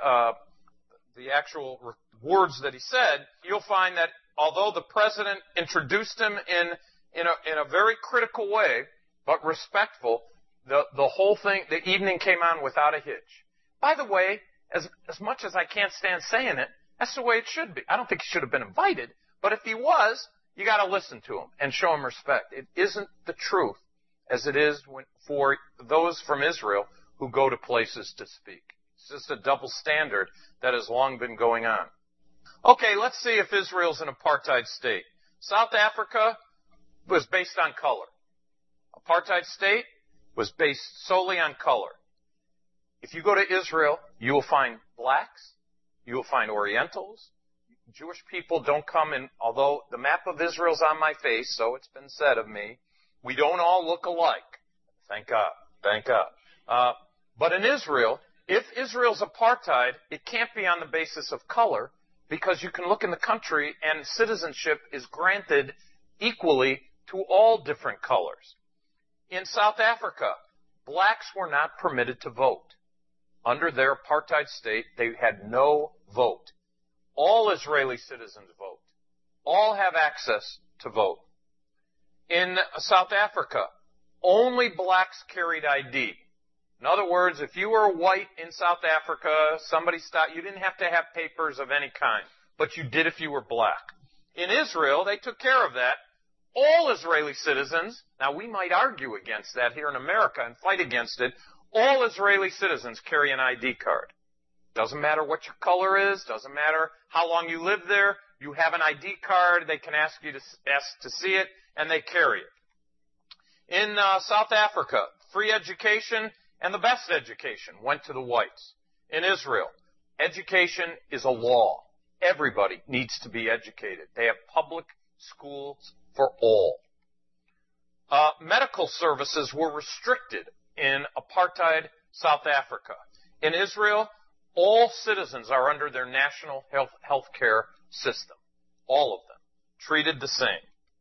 actual words that he said, you'll find that although the president introduced him in a very critical way, but respectful, the whole thing, the evening came on without a hitch. By the way, as much as I can't stand saying it, that's the way it should be. I don't think he should have been invited, but if he was, you got to listen to him and show him respect. It isn't the truth as it is for those from Israel who go to places to speak. It's just a double standard that has long been going on. Okay, let's see if Israel's an apartheid state. South Africa was based on color. Apartheid state was based solely on color. If you go to Israel, you will find blacks, you will find Orientals. Jewish people don't come in, although the map of Israel's on my face, so it's been said of me, we don't all look alike. Thank God. Thank God. But in Israel, if Israel's apartheid, it can't be on the basis of color, because you can look in the country and citizenship is granted equally to all different colors. In South Africa, blacks were not permitted to vote. Under their apartheid state, they had no vote. All Israeli citizens vote. All have access to vote. In South Africa, only blacks carried ID. In other words, if you were white in South Africa, somebody stopped, you didn't have to have papers of any kind, but you did if you were black. In Israel, they took care of that. All Israeli citizens, now we might argue against that here in America and fight against it, all Israeli citizens carry an ID card. Doesn't matter what your color is, doesn't matter how long you live there, you have an ID card, they can ask to see it, and they carry it. In South Africa, free education and the best education went to the whites. In Israel, education is a law. Everybody needs to be educated. They have public schools for all. Medical services were restricted in apartheid South Africa. In Israel, all citizens are under their national health care system. All of them. Treated the same.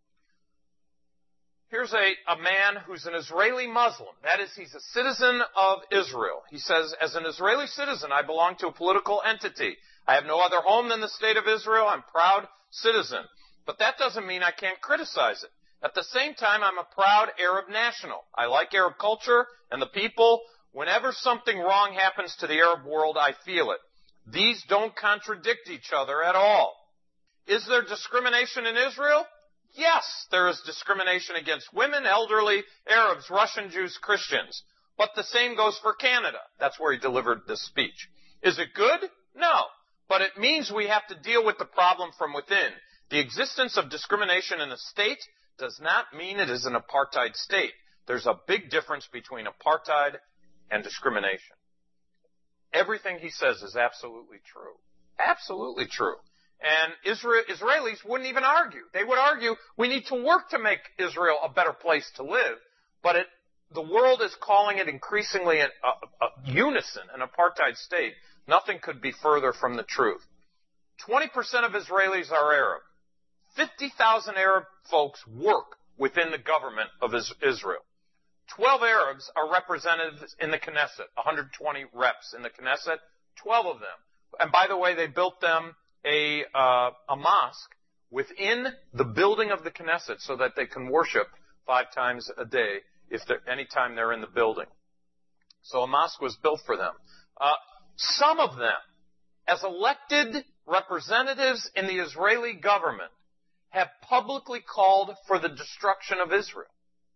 Here's a man who's an Israeli Muslim. That is, he's a citizen of Israel. He says, as an Israeli citizen, I belong to a political entity. I have no other home than the state of Israel. I'm a proud citizen. But that doesn't mean I can't criticize it. At the same time, I'm a proud Arab national. I like Arab culture and the people. Whenever something wrong happens to the Arab world, I feel it. These don't contradict each other at all. Is there discrimination in Israel? Yes, there is discrimination against women, elderly, Arabs, Russian Jews, Christians. But the same goes for Canada. That's where he delivered this speech. Is it good? No. But it means we have to deal with the problem from within. The existence of discrimination in a state does not mean it is an apartheid state. There's a big difference between apartheid and discrimination. Everything he says is absolutely true. Absolutely true. And Israelis wouldn't even argue. They would argue we need to work to make Israel a better place to live. But the world is calling it increasingly a unison, an apartheid state. Nothing could be further from the truth. 20% of Israelis are Arab. 50,000 Arab folks work within the government of Israel. 12 Arabs are represented in the Knesset, 120 reps in the Knesset, 12 of them. And by the way, they built them a mosque within the building of the Knesset so that they can worship 5 times a day anytime they're in the building. So a mosque was built for them. Some of them, as elected representatives in the Israeli government, have publicly called for the destruction of Israel.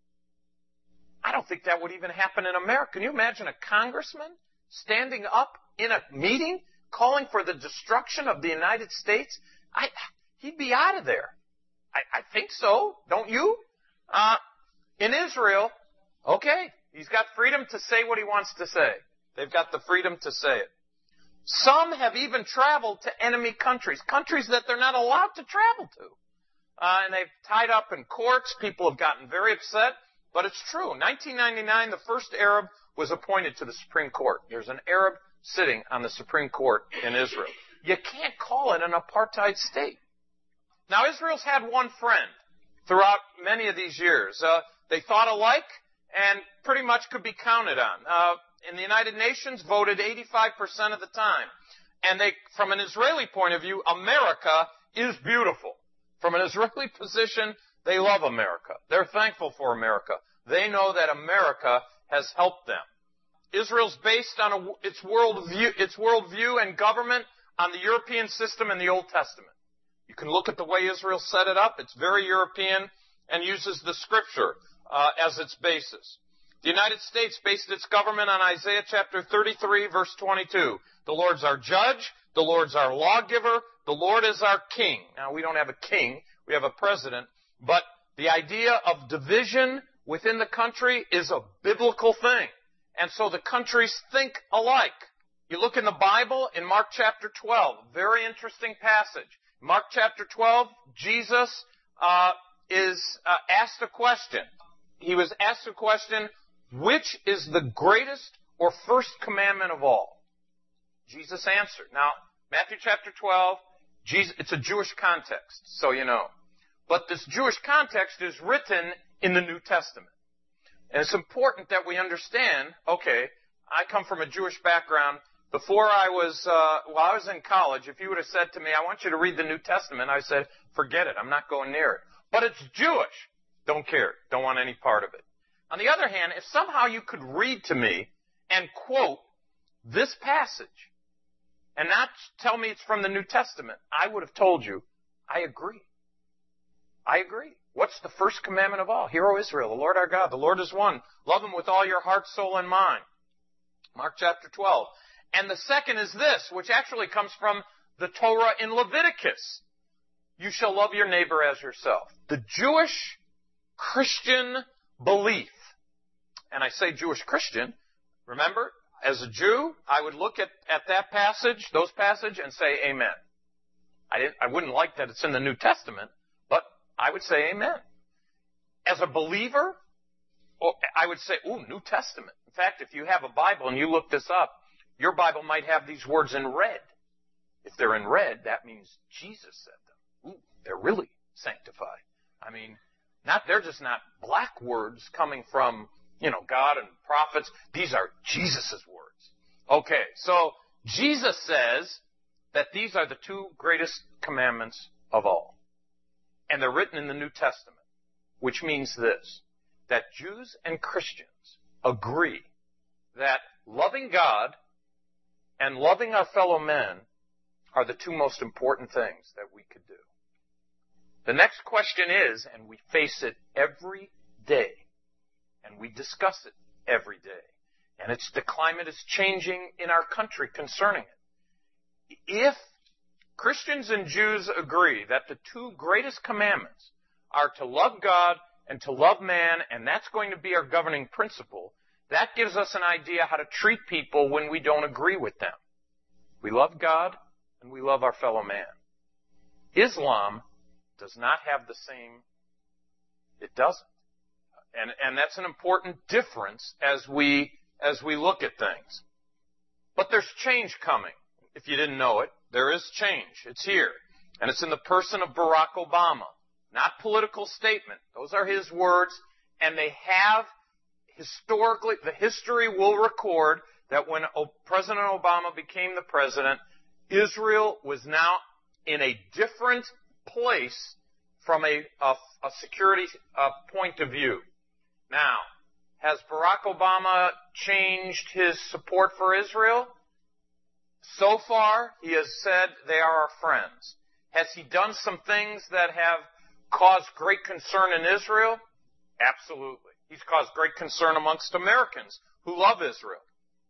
I don't think that would even happen in America. Can you imagine a congressman standing up in a meeting calling for the destruction of the United States? He'd be out of there. I think so. Don't you? In Israel, okay, he's got freedom to say what he wants to say. They've got the freedom to say it. Some have even traveled to enemy countries, countries that they're not allowed to travel to. And they've tied up in courts. People have gotten very upset. But it's true. In 1999, the first Arab was appointed to the Supreme Court. There's an Arab sitting on the Supreme Court in Israel. You can't call it an apartheid state. Now, Israel's had one friend throughout many of these years. They thought alike and pretty much could be counted on. In the United Nations, voted 85% of the time. And from an Israeli point of view, America is beautiful. From an Israeli position, they love America. They're thankful for America. They know that America has helped them. Israel's based on its worldview and government on the European system in the Old Testament. You can look at the way Israel set it up. It's very European and uses the Scripture as its basis. The United States based its government on Isaiah chapter 33, verse 22. The Lord's our judge. The Lord's our lawgiver. The Lord is our king. Now, we don't have a king. We have a president. But the idea of division within the country is a biblical thing. And so the countries think alike. You look in the Bible, in Mark chapter 12, very interesting passage. Mark chapter 12, Jesus is asked a question. He was asked a question, which is the greatest or first commandment of all? Jesus answered. Now, Matthew chapter 12, it's a Jewish context, so you know. But this Jewish context is written in the New Testament. And it's important that we understand, okay, I come from a Jewish background. Before while I was in college, if you would have said to me, I want you to read the New Testament, I said, forget it, I'm not going near it. But it's Jewish. Don't care. Don't want any part of it. On the other hand, if somehow you could read to me and quote this passage and not tell me it's from the New Testament, I would have told you, I agree. I agree. What's the first commandment of all? Hear, O Israel, the Lord our God, the Lord is one. Love Him with all your heart, soul, and mind. Mark chapter 12. And the second is this, which actually comes from the Torah in Leviticus. You shall love your neighbor as yourself. The Jewish Christian belief, and I say Jewish Christian, remember, as a Jew, I would look at that passage, those passages, and say amen. I wouldn't like that it's in the New Testament, but I would say amen. As a believer, I would say, ooh, New Testament. In fact, if you have a Bible and you look this up, your Bible might have these words in red. If they're in red, that means Jesus said them. Ooh, they're really sanctified. I mean, they're just not black words coming from, God and prophets. These are Jesus' words. Okay, so Jesus says that these are the two greatest commandments of all. And they're written in the New Testament, which means this, that Jews and Christians agree that loving God and loving our fellow men are the two most important things that we could do. The next question is, and we face it every day, and we discuss it every day, and it's the climate is changing in our country concerning it. If Christians and Jews agree that the two greatest commandments are to love God and to love man, and that's going to be our governing principle, that gives us an idea how to treat people when we don't agree with them. We love God and we love our fellow man. Islam does not have the same. It doesn't. And that's an important difference as we look at things. But there's change coming. If you didn't know it, there is change. It's here. And it's in the person of Barack Obama. Not political statement. Those are his words. And they have historically, the history will record that when President Obama became the president, Israel was now in a different place from a security point of view. Now, has Barack Obama changed his support for Israel? So far, he has said they are our friends. Has he done some things that have caused great concern in Israel? Absolutely. He's caused great concern amongst Americans who love Israel.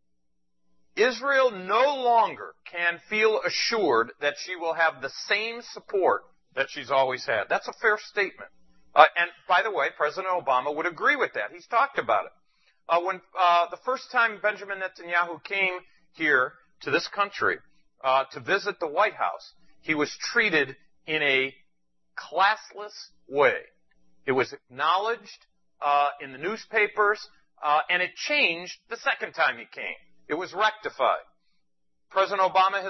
Israel no longer can feel assured that she will have the same support that she's always had. That's a fair statement. And by the way, President Obama would agree with that. He's talked about it. When the first time Benjamin Netanyahu came here to this country to visit the White House, he was treated in a classless way. It was acknowledged in the newspapers, and it changed the second time he came. It was rectified. President Obama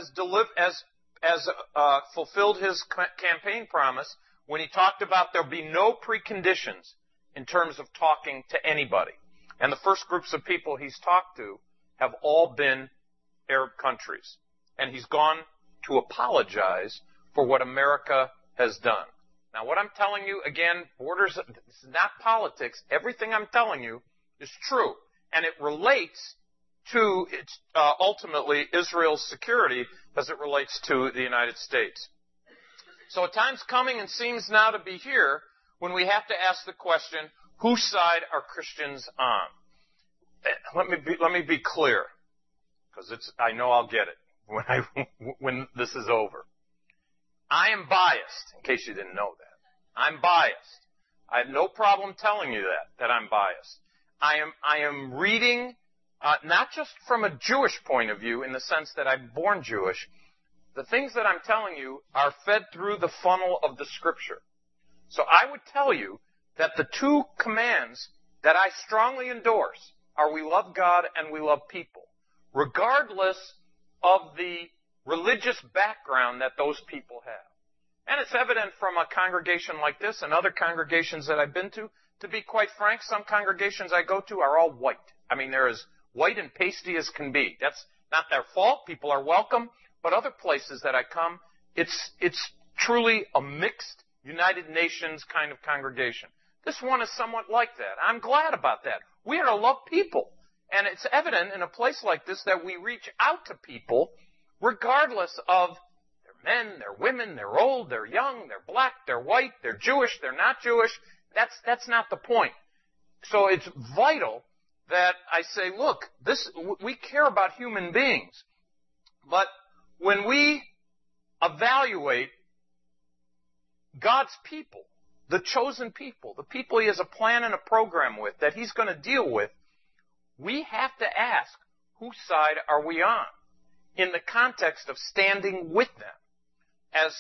has fulfilled his campaign promise when he talked about there'll be no preconditions in terms of talking to anybody. And the first groups of people he's talked to have all been Arab countries. And he's gone to apologize for what America has done. Now, what I'm telling you, again, this is not politics. Everything I'm telling you is true. And it relates to ultimately Israel's security as it relates to the United States. So a time's coming and seems now to be here when we have to ask the question, whose side are Christians on? Let me be clear, because I know I'll get it when this is over. I am biased, in case you didn't know that. I'm biased. I have no problem telling you that I'm biased. I am reading, not just from a Jewish point of view in the sense that I'm born Jewish. The things that I'm telling you are fed through the funnel of the Scripture. So I would tell you that the two commands that I strongly endorse are we love God and we love people, regardless of the religious background that those people have. And it's evident from a congregation like this and other congregations that I've been to be quite frank, some congregations I go to are all white. I mean, they're as white and pasty as can be. That's not their fault. People are welcome. But other places that I come, it's truly a mixed United Nations kind of congregation. This one is somewhat like that. I'm glad about that. We are to love people. And it's evident in a place like this that we reach out to people regardless of their men, their women, they're old, they're young, they're black, they're white, they're Jewish, they're not Jewish. That's not the point. So it's vital that I say, look, we care about human beings. But when we evaluate God's people, the chosen people, the people He has a plan and a program with, that He's going to deal with, we have to ask, whose side are we on? In the context of standing with them. As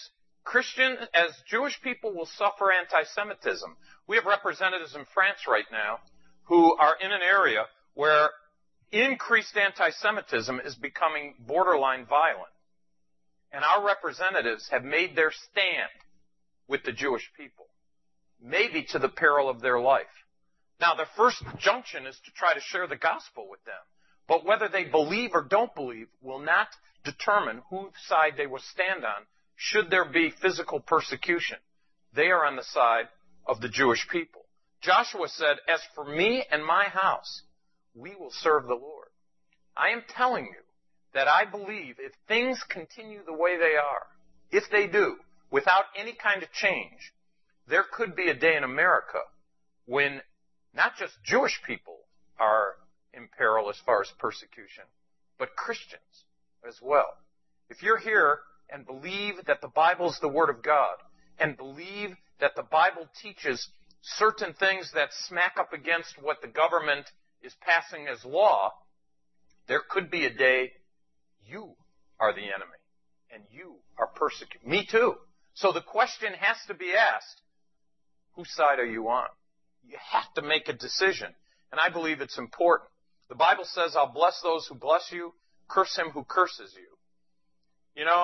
Jewish people will suffer anti-Semitism. We have representatives in France right now who are in an area where increased anti-Semitism is becoming borderline violent. And our representatives have made their stand with the Jewish people, maybe to the peril of their life. Now, the first junction is to try to share the gospel with them. But whether they believe or don't believe will not determine whose side they will stand on should there be physical persecution. They are on the side of the Jewish people. Joshua said, as for me and my house, we will serve the Lord. I am telling you that I believe if things continue the way they are, if they do, without any kind of change, there could be a day in America when not just Jewish people are in peril as far as persecution, but Christians as well. If you're here and believe that the Bible is the Word of God, and believe that the Bible teaches certain things that smack up against what the government is passing as law, there could be a day you are the enemy, and you are persecuted. Me too. So the question has to be asked, whose side are you on? You have to make a decision, and I believe it's important. The Bible says, I'll bless those who bless you, curse him who curses you. You know,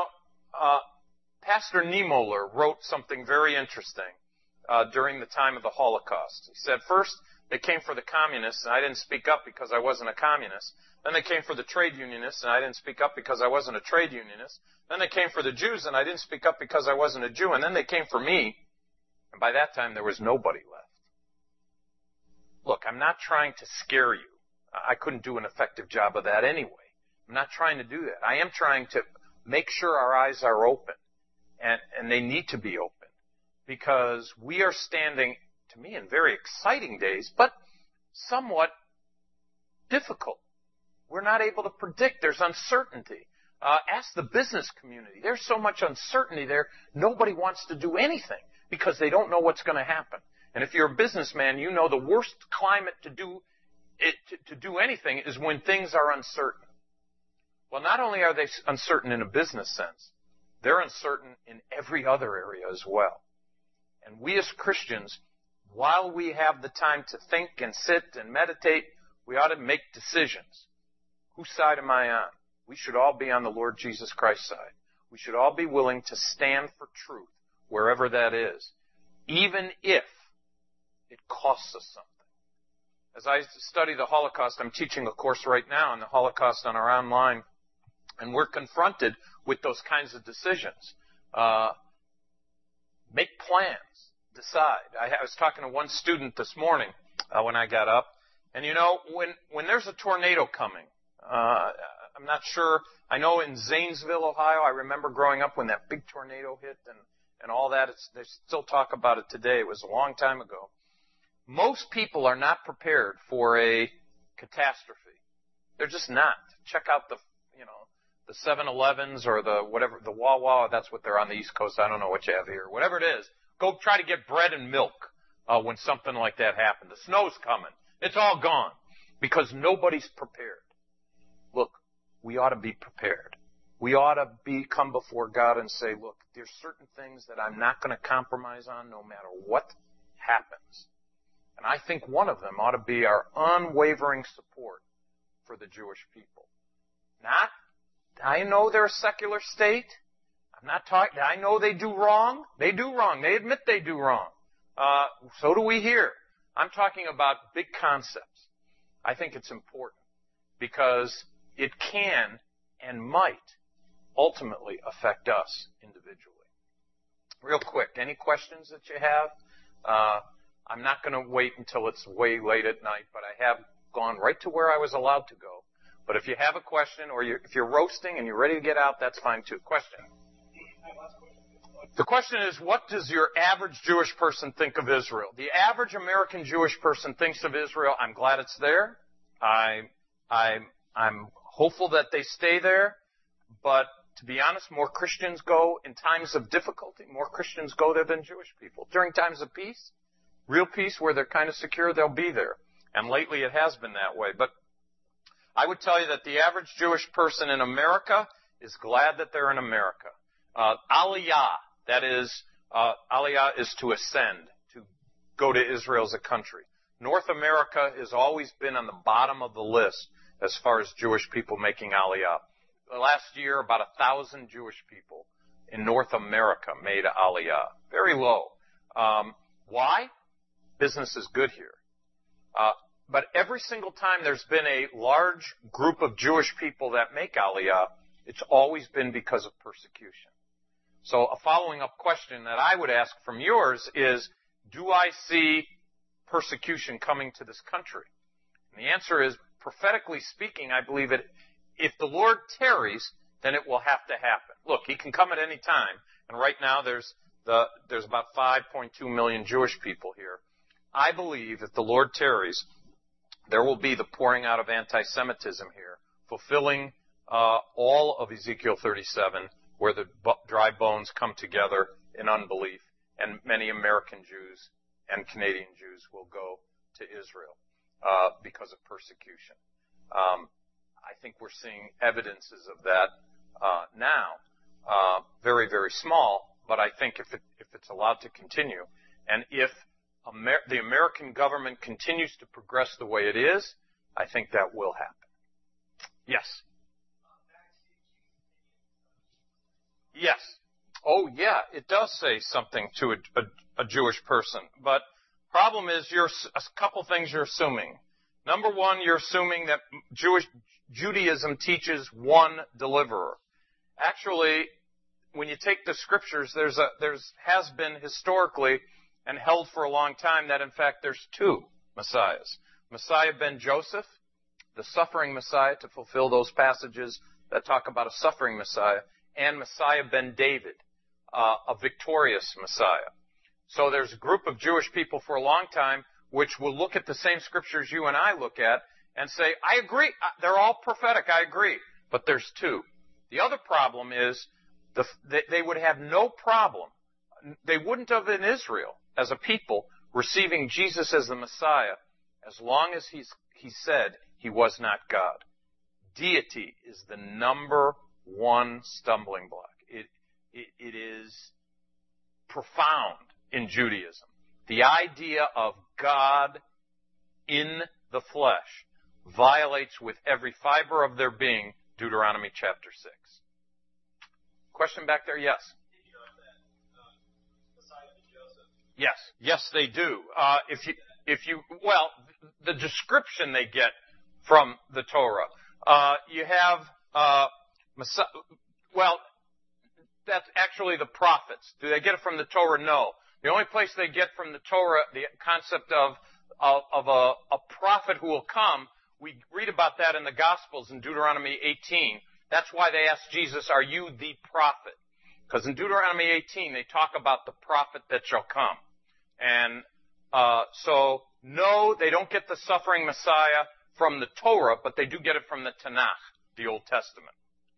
Pastor Niemöller wrote something very interesting during the time of the Holocaust. He said, first, they came for the communists, and I didn't speak up because I wasn't a communist. Then they came for the trade unionists, and I didn't speak up because I wasn't a trade unionist. Then they came for the Jews, and I didn't speak up because I wasn't a Jew. And then they came for me, and by that time there was nobody left. Look, I'm not trying to scare you. I couldn't do an effective job of that anyway. I'm not trying to do that. I am trying to make sure our eyes are open, and they need to be open, because we are standing, to me, in very exciting days, but somewhat difficult. We're not able to predict. There's uncertainty. Ask the business community. There's so much uncertainty there, nobody wants to do anything because they don't know what's going to happen. And if you're a businessman, you know the worst climate to do anything is when things are uncertain. Well, not only are they uncertain in a business sense, they're uncertain in every other area as well. And we as Christians, while we have the time to think and sit and meditate, we ought to make decisions. Whose side am I on? We should all be on the Lord Jesus Christ's side. We should all be willing to stand for truth, wherever that is, even if it costs us something. As I study the Holocaust, I'm teaching a course right now on the Holocaust on our online, and we're confronted with those kinds of decisions. Make plans. Decide. I was talking to one student this morning when I got up, and you know, when there's a tornado coming, I'm not sure. I know in Zanesville, Ohio, I remember growing up when that big tornado hit and all that. They still talk about it today. It was a long time ago. Most people are not prepared for a catastrophe. They're just not. Check out the 7-Elevens or the whatever, the Wawa. That's what they're on the East Coast. I don't know what you have here. Whatever it is, go try to get bread and milk when something like that happens. The snow's coming. It's all gone because nobody's prepared. Look, we ought to be prepared. We ought to come before God and say, look, there's certain things that I'm not going to compromise on no matter what happens. And I think one of them ought to be our unwavering support for the Jewish people. I know they're a secular state. I'm not talking, I know they do wrong. They do wrong. They admit they do wrong. So do we here. I'm talking about big concepts. I think it's important because it can and might ultimately affect us individually. Real quick, any questions that you have? I'm not going to wait until it's way late at night, but I have gone right to where I was allowed to go. But if you have a question, or if you're roasting and you're ready to get out, that's fine too. Question? The question is, what does your average Jewish person think of Israel? The average American Jewish person thinks of Israel, I'm glad it's there. I'm hopeful that they stay there. But to be honest, more Christians go in times of difficulty. More Christians go there than Jewish people. During times of peace, real peace where they're kind of secure, they'll be there. And lately it has been that way. But I would tell you that the average Jewish person in America is glad that they're in America. Aliyah, that is, Aliyah is to ascend, to go to Israel as a country. North America has always been on the bottom of the list as far as Jewish people making Aliyah. Last year, about 1,000 Jewish people in North America made Aliyah. Very low. Why? Business is good here. But every single time there's been a large group of Jewish people that make Aliyah, it's always been because of persecution. So a following up question that I would ask from yours is, do I see persecution coming to this country? And the answer is, prophetically speaking, I believe it. If the Lord tarries, then it will have to happen. Look, He can come at any time, and right now there's about 5.2 million Jewish people here. I believe if the Lord tarries, there will be the pouring out of anti-Semitism here, fulfilling all of Ezekiel 37, where the dry bones come together in unbelief, and many American Jews and Canadian Jews will go to Israel because of persecution. I think we're seeing evidences of that now, very, very small, but I think if it's allowed to continue, and if the American government continues to progress the way it is, I think that will happen. Yes? Yes. Oh, yeah, it does say something to a Jewish person, but problem is a couple things you're assuming. Number one, you're assuming that Judaism teaches one deliverer. Actually, when you take the scriptures, there has been historically and held for a long time that in fact there's two Messiahs. Messiah ben Joseph, the suffering Messiah, to fulfill those passages that talk about a suffering Messiah, and Messiah ben David, a victorious Messiah. So there's a group of Jewish people for a long time which will look at the same scriptures you and I look at and say, I agree, they're all prophetic, I agree, but there's two. The other problem is they would have no problem, they wouldn't have in Israel as a people receiving Jesus as the Messiah as long as he said he was not God. Deity is the number one stumbling block. It is profound in Judaism. The idea of God in the flesh violates with every fiber of their being Deuteronomy chapter 6. Question back there? Yes. Did you know that Messiah ben Joseph? Yes. Yes, they do. Well, the description they get from the Torah. You have Messiah. Well, that's actually the prophets. Do they get it from the Torah? No. The only place they get from the Torah the concept of a prophet who will come, we read about that in the Gospels in Deuteronomy 18. That's why they asked Jesus, are you the prophet? Because in Deuteronomy 18, they talk about the prophet that shall come. And so, no, they don't get the suffering Messiah from the Torah, but they do get it from the Tanakh, the Old Testament.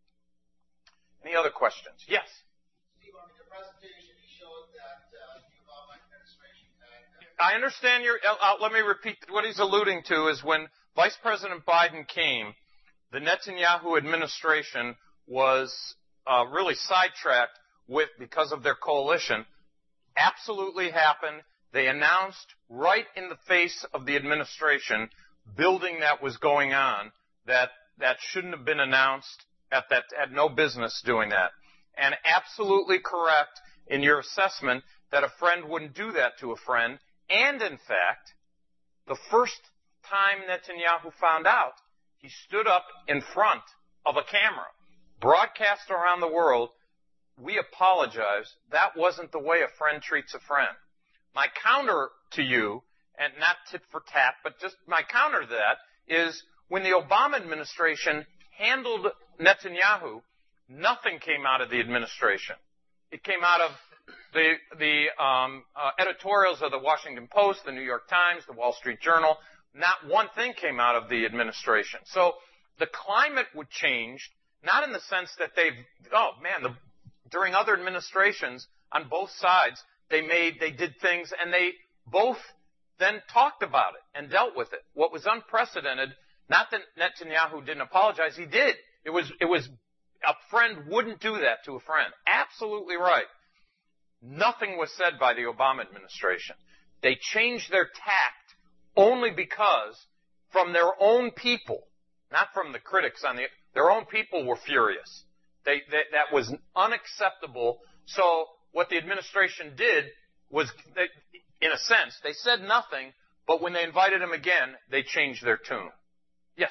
Any other questions? Yes? Steve, on your presentation, you showed that the Obama administration had... I understand let me repeat. What he's alluding to is when Vice President Biden came, the Netanyahu administration was really sidetracked because of their coalition. Absolutely happened. They announced right in the face of the administration, building that was going on, that shouldn't have been announced, had no business doing that. And absolutely correct in your assessment that a friend wouldn't do that to a friend. And in fact, the first time Netanyahu found out, he stood up in front of a camera, broadcast around the world, we apologize. That wasn't the way a friend treats a friend. My counter to you, and not tit for tat, but just my counter to that is when the Obama administration handled Netanyahu, nothing came out of the administration. It came out of the editorials of the Washington Post, the New York Times, the Wall Street Journal. Not one thing came out of the administration. So the climate would change, not in the sense that during other administrations on both sides, they did things and they both then talked about it and dealt with it. What was unprecedented, not that Netanyahu didn't apologize, he did. It was a friend wouldn't do that to a friend. Absolutely right. Nothing was said by the Obama administration. They changed their tact only because from their own people, not from the critics their own people were furious. That was unacceptable. So what the administration did was, in a sense, they said nothing, but when they invited him again, they changed their tune. Yes?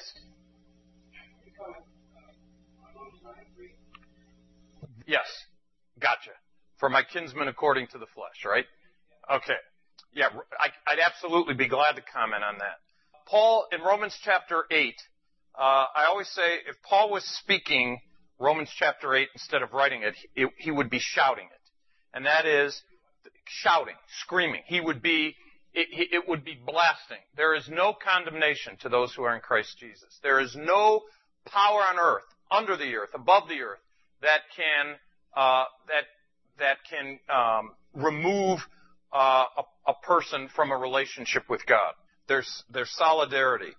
Yes. Gotcha. For my kinsman according to the flesh, right? Okay. Yeah, I'd absolutely be glad to comment on that. Paul, in Romans chapter 8, I always say if Paul was speaking Romans chapter 8 instead of writing it, he would be shouting it. And that is shouting, screaming. It would be blasting. There is no condemnation to those who are in Christ Jesus. There is no power on earth, under the earth, above the earth, that can remove a person from a relationship with God. There's solidarity.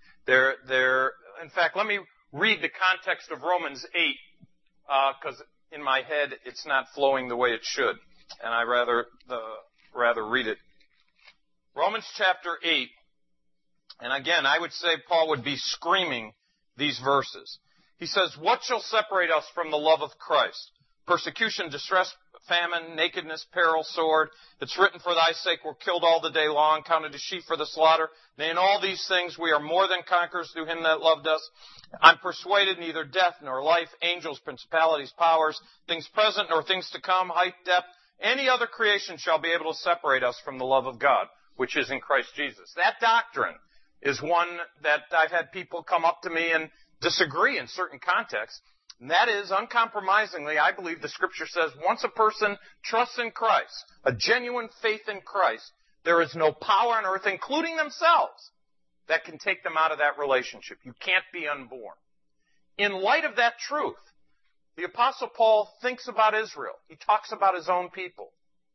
In fact, let me read the context of Romans 8, because in my head it's not flowing the way it should, and I rather read it. Romans chapter 8, and again, I would say Paul would be screaming these verses. He says, "What shall separate us from the love of Christ? Persecution, distress, famine, nakedness, peril, sword. It's written, for thy sake we're killed all the day long, counted as sheep for the slaughter. Nay, in all these things we are more than conquerors through him that loved us. I'm persuaded neither death nor life, angels, principalities, powers, things present nor things to come, height, depth, any other creation shall be able to separate us from the love of God, which is in Christ Jesus." That doctrine is one that I've had people come up to me and disagree in certain contexts. And that is, uncompromisingly, I believe the Scripture says, once a person trusts in Christ, a genuine faith in Christ, there is no power on earth, including themselves, that can take them out of that relationship. You can't be unborn. In light of that truth, the Apostle Paul thinks about Israel. He talks about his own people.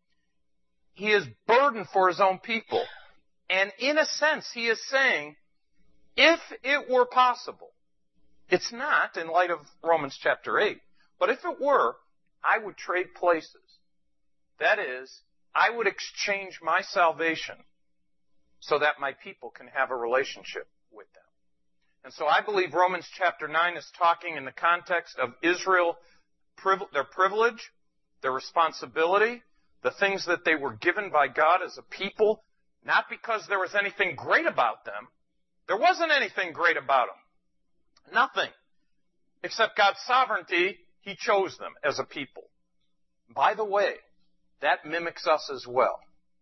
He is burdened for his own people. And in a sense, he is saying, if it were possible, it's not in light of Romans chapter 8, but if it were, I would trade places. That is, I would exchange my salvation so that my people can have a relationship with them. And so I believe Romans chapter 9 is talking in the context of Israel, their privilege, their responsibility, the things that they were given by God as a people, not because there was anything great about them. There wasn't anything great about them. Nothing. Except God's sovereignty, He chose them as a people. By the way, that mimics us as well.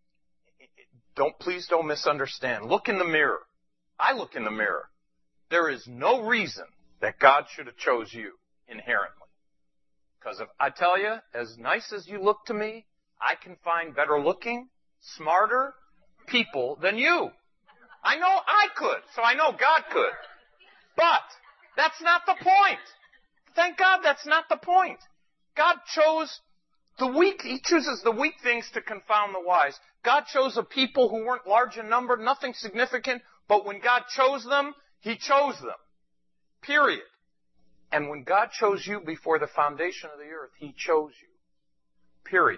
Please don't misunderstand. Look in the mirror. I look in the mirror. There is no reason that God should have chose you inherently. Because if I tell you, as nice as you look to me, I can find better looking, smarter people than you. I know I could, so I know God could. But that's not the point. Thank God that's not the point. God chose the weak. He chooses the weak things to confound the wise. God chose a people who weren't large in number, nothing significant, but when God chose them, He chose them. Period. And when God chose you before the foundation of the earth, He chose you. Period.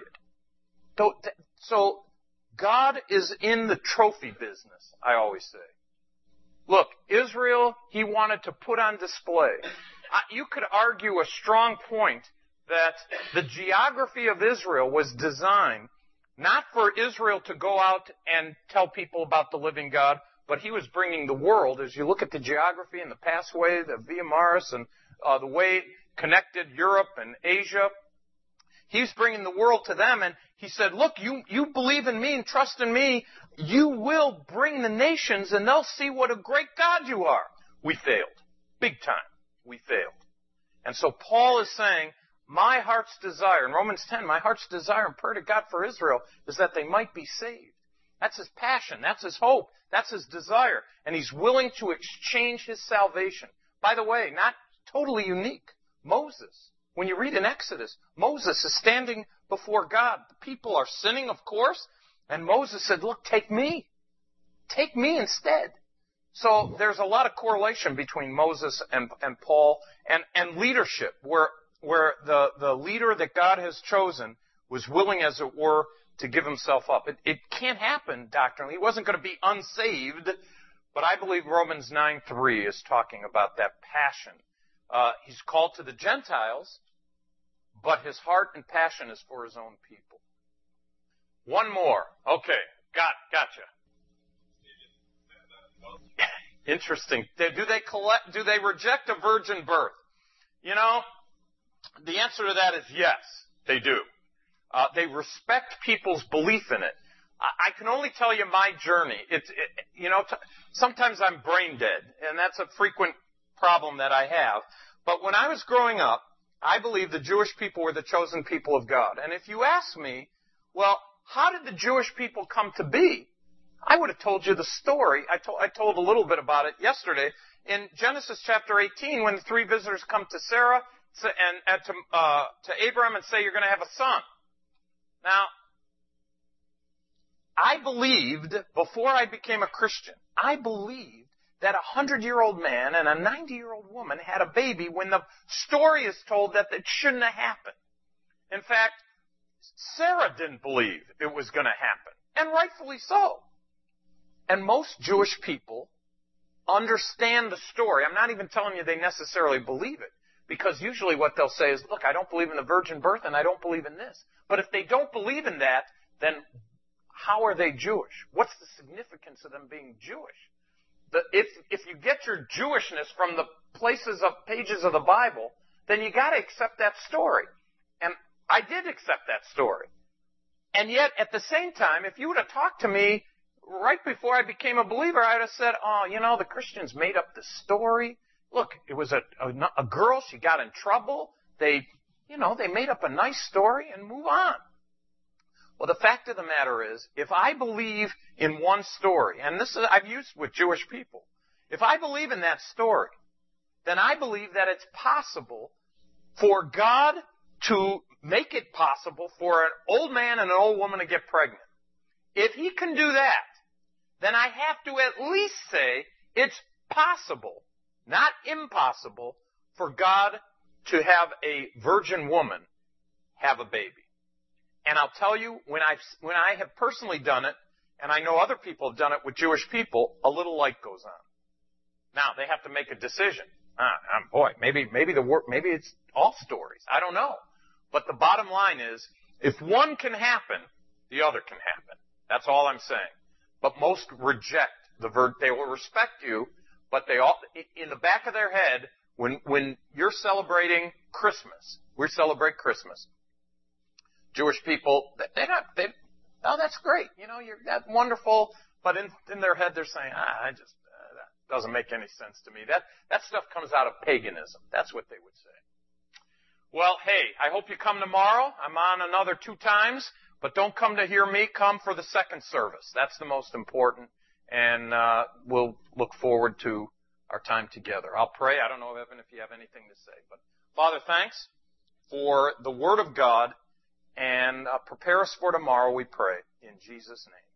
So God is in the trophy business, I always say. Look, Israel, He wanted to put on display. You could argue a strong point that the geography of Israel was designed not for Israel to go out and tell people about the living God, but He was bringing the world, as you look at the geography and the pathway, the Via Maris, and the way it connected Europe and Asia, He's bringing the world to them, and he said, look, you believe in me and trust in me, you will bring the nations, and they'll see what a great God you are. We failed. Big time. We failed. And so Paul is saying, my heart's desire, in Romans 10, my heart's desire and prayer to God for Israel is that they might be saved. That's his passion. That's his hope. That's his desire. And he's willing to exchange his salvation. By the way, not totally unique. Moses, when you read in Exodus, Moses is standing before God. The people are sinning, of course. And Moses said, look, take me. Take me instead. So there's a lot of correlation between Moses and Paul and leadership, where the leader that God has chosen was willing, as it were, to give himself up. It can't happen doctrinally. He wasn't going to be unsaved, but I believe Romans 9:3 is talking about that passion. He's called to the Gentiles, but his heart and passion is for his own people. One more. Okay, gotcha. Interesting. Do they reject a virgin birth? You know, the answer to that is yes, they do. They respect people's belief in it. I can only tell you my journey. Sometimes I'm brain dead, and that's a frequent problem that I have. But when I was growing up, I believed the Jewish people were the chosen people of God. And if you ask me, well, how did the Jewish people come to be? I would have told you the story. I told a little bit about it yesterday. In Genesis chapter 18, when the three visitors come to Sarah and to Abraham and say, you're going to have a son. Now, I believed, before I became a Christian, I believed that a 100-year-old man and a 90-year-old woman had a baby when the story is told that it shouldn't have happened. In fact, Sarah didn't believe it was going to happen, and rightfully so. And most Jewish people understand the story. I'm not even telling you they necessarily believe it, because usually what they'll say is, look, I don't believe in the virgin birth and I don't believe in this. But if they don't believe in that, then how are they Jewish? What's the significance of them being Jewish? If you get your Jewishness from the pages of the Bible, then you got to accept that story. And I did accept that story. And yet, at the same time, if you would have talked to me right before I became a believer, I would have said, the Christians made up this story. Look, it was a girl, she got in trouble. They made up a nice story and move on. Well, the fact of the matter is, if I believe in one story, and I've used with Jewish people, if I believe in that story, then I believe that it's possible for God to make it possible for an old man and an old woman to get pregnant. If he can do that, then I have to at least say it's possible, not impossible, for God to have a virgin woman have a baby. And I'll tell you, when I have personally done it, and I know other people have done it with Jewish people, a little light goes on. Now, they have to make a decision. Maybe it's all stories. I don't know. But the bottom line is, if one can happen, the other can happen. That's all I'm saying. But most reject they will respect you, but they all, in the back of their head, when you're celebrating Christmas, we celebrate Christmas. Jewish people, that's great. That's wonderful. But in their head, they're saying, that doesn't make any sense to me. That stuff comes out of paganism. That's what they would say. Well, hey, I hope you come tomorrow. I'm on another 2 times. But don't come to hear me. Come for the second service. That's the most important. And we'll look forward to our time together. I'll pray. I don't know, Evan, if you have anything to say. But Father, thanks for the Word of God. And prepare us for tomorrow, we pray. In Jesus' name.